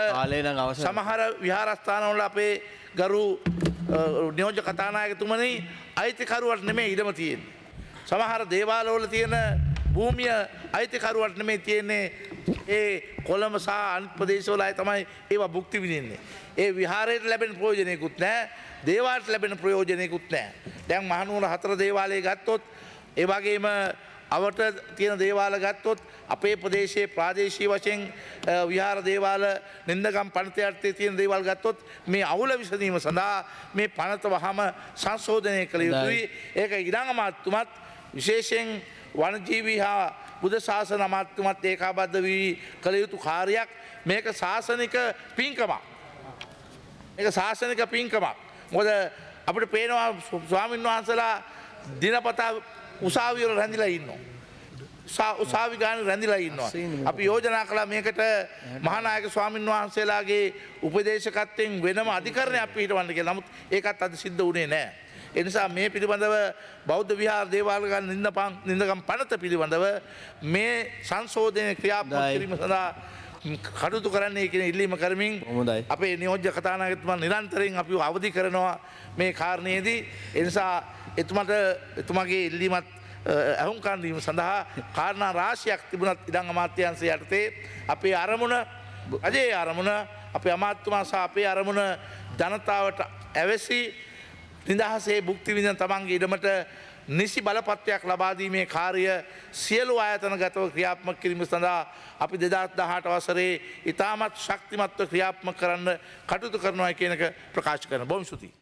සමහර විහාරස්ථානවල අපේ ගරු නියෝජ්‍ය කතානායකතුමනි අයිතිකරුවට නෙමෙයි ඉඩම තියෙන්නේ. සමහර දේවාලවල තියෙන භූමිය අයිතිකරුවට නෙමෙයි තියෙන්නේ ඒ කොළඹ සහ අනිත් ප්‍රදේශවල අය තමයි ඒවා භුක්ති විඳින්නේ. ඒ විහාරයට ලැබෙන ප්‍රයෝජනයකුත් නැහැ. දේවාලයට ලැබෙන ප්‍රයෝජනයකුත් නැහැ. දැන් මහනුවර 4 දේවාලය ගත්තොත් ඒ වගේම අවට තියෙන දේවාල ගත්තොත් අපේ ප්‍රදේශයේ ප්‍රාදේශීය වශයෙන් විහාර දේවාල නින්දගම් පනත යටතේ තියෙන දේවල් ගත්තොත් මේ අවුල විසඳීම සඳහා මේ පනත වහම සංශෝධනය කළ යුතුයි. ඒක ඉඩම් අමාත්‍යතුමත් විශේෂයෙන් වනජීවී හා බුද්ධ ශාසන අමාත්‍යතුමත් ඒකාබද්ධ වී කළ යුතු කාර්යයක්. මේක ශාසනික පින්කමක්. මේක ශාසනික පින්කමක්. මොකද අපිට පේනවා ස්වාමීන් වහන්සේලා දිනපතා උසාවි වල රැඳිලා ඉන්නවා. උසාවි ගාන රැඳිලා ඉන්නවා. අපි යෝජනා කළා මේකට මහානායක ස්වාමීන් වහන්සේලාගේ උපදේශකත්වයෙන් වෙනම අධිකරණයක් පිහිටවන්න කියලා. නමුත් ඒකත් අද සිද්ධ වුණේ නැහැ. ඒ නිසා මේ පිළිබඳව බෞද්ධ විහාර දේවාල ගන්න නින්දගම් පනත පිළිබඳව මේ සංශෝධනය ක්‍රියාත්මක කිරීම සඳහා කටයුතු කරන්නේ කියන ඉල්ලීම කරමින් අපේ නියෝජ්‍ය කතානායකතුමා නිරන්තරයෙන් අපිව අවදි කරනවා මේ කාරණේදී. ඒ නිසා එතුමාගේ ඉල්ලීමත් ඇහුම්කන් දීම සඳහා කාරණා රාශියක් තිබුණත් ඉඩම් අමාත්‍යාංශය යටතේ අපේ අරමුණ රජයේ අරමුණ අපේ අමාත්‍යතුමා සහ අපේ අරමුණ ජනතාවට ඇවැසි නිදහසේ භුක්ති විඳින තමන්ගේ ඉඩමට නිසි බලපත්‍රයක් ලබා දීමේ කාර්ය සියලු ආයතනගතව ක්‍රියාත්මක කිරීම සඳහා අපි 2018 වසරේ ඉතාමත් ශක්තිමත්ව ක්‍රියාත්මක කරන්න කටයුතු කරනවා කියන එක ප්‍රකාශ කරනවා. බොහොම ස්තුතියි.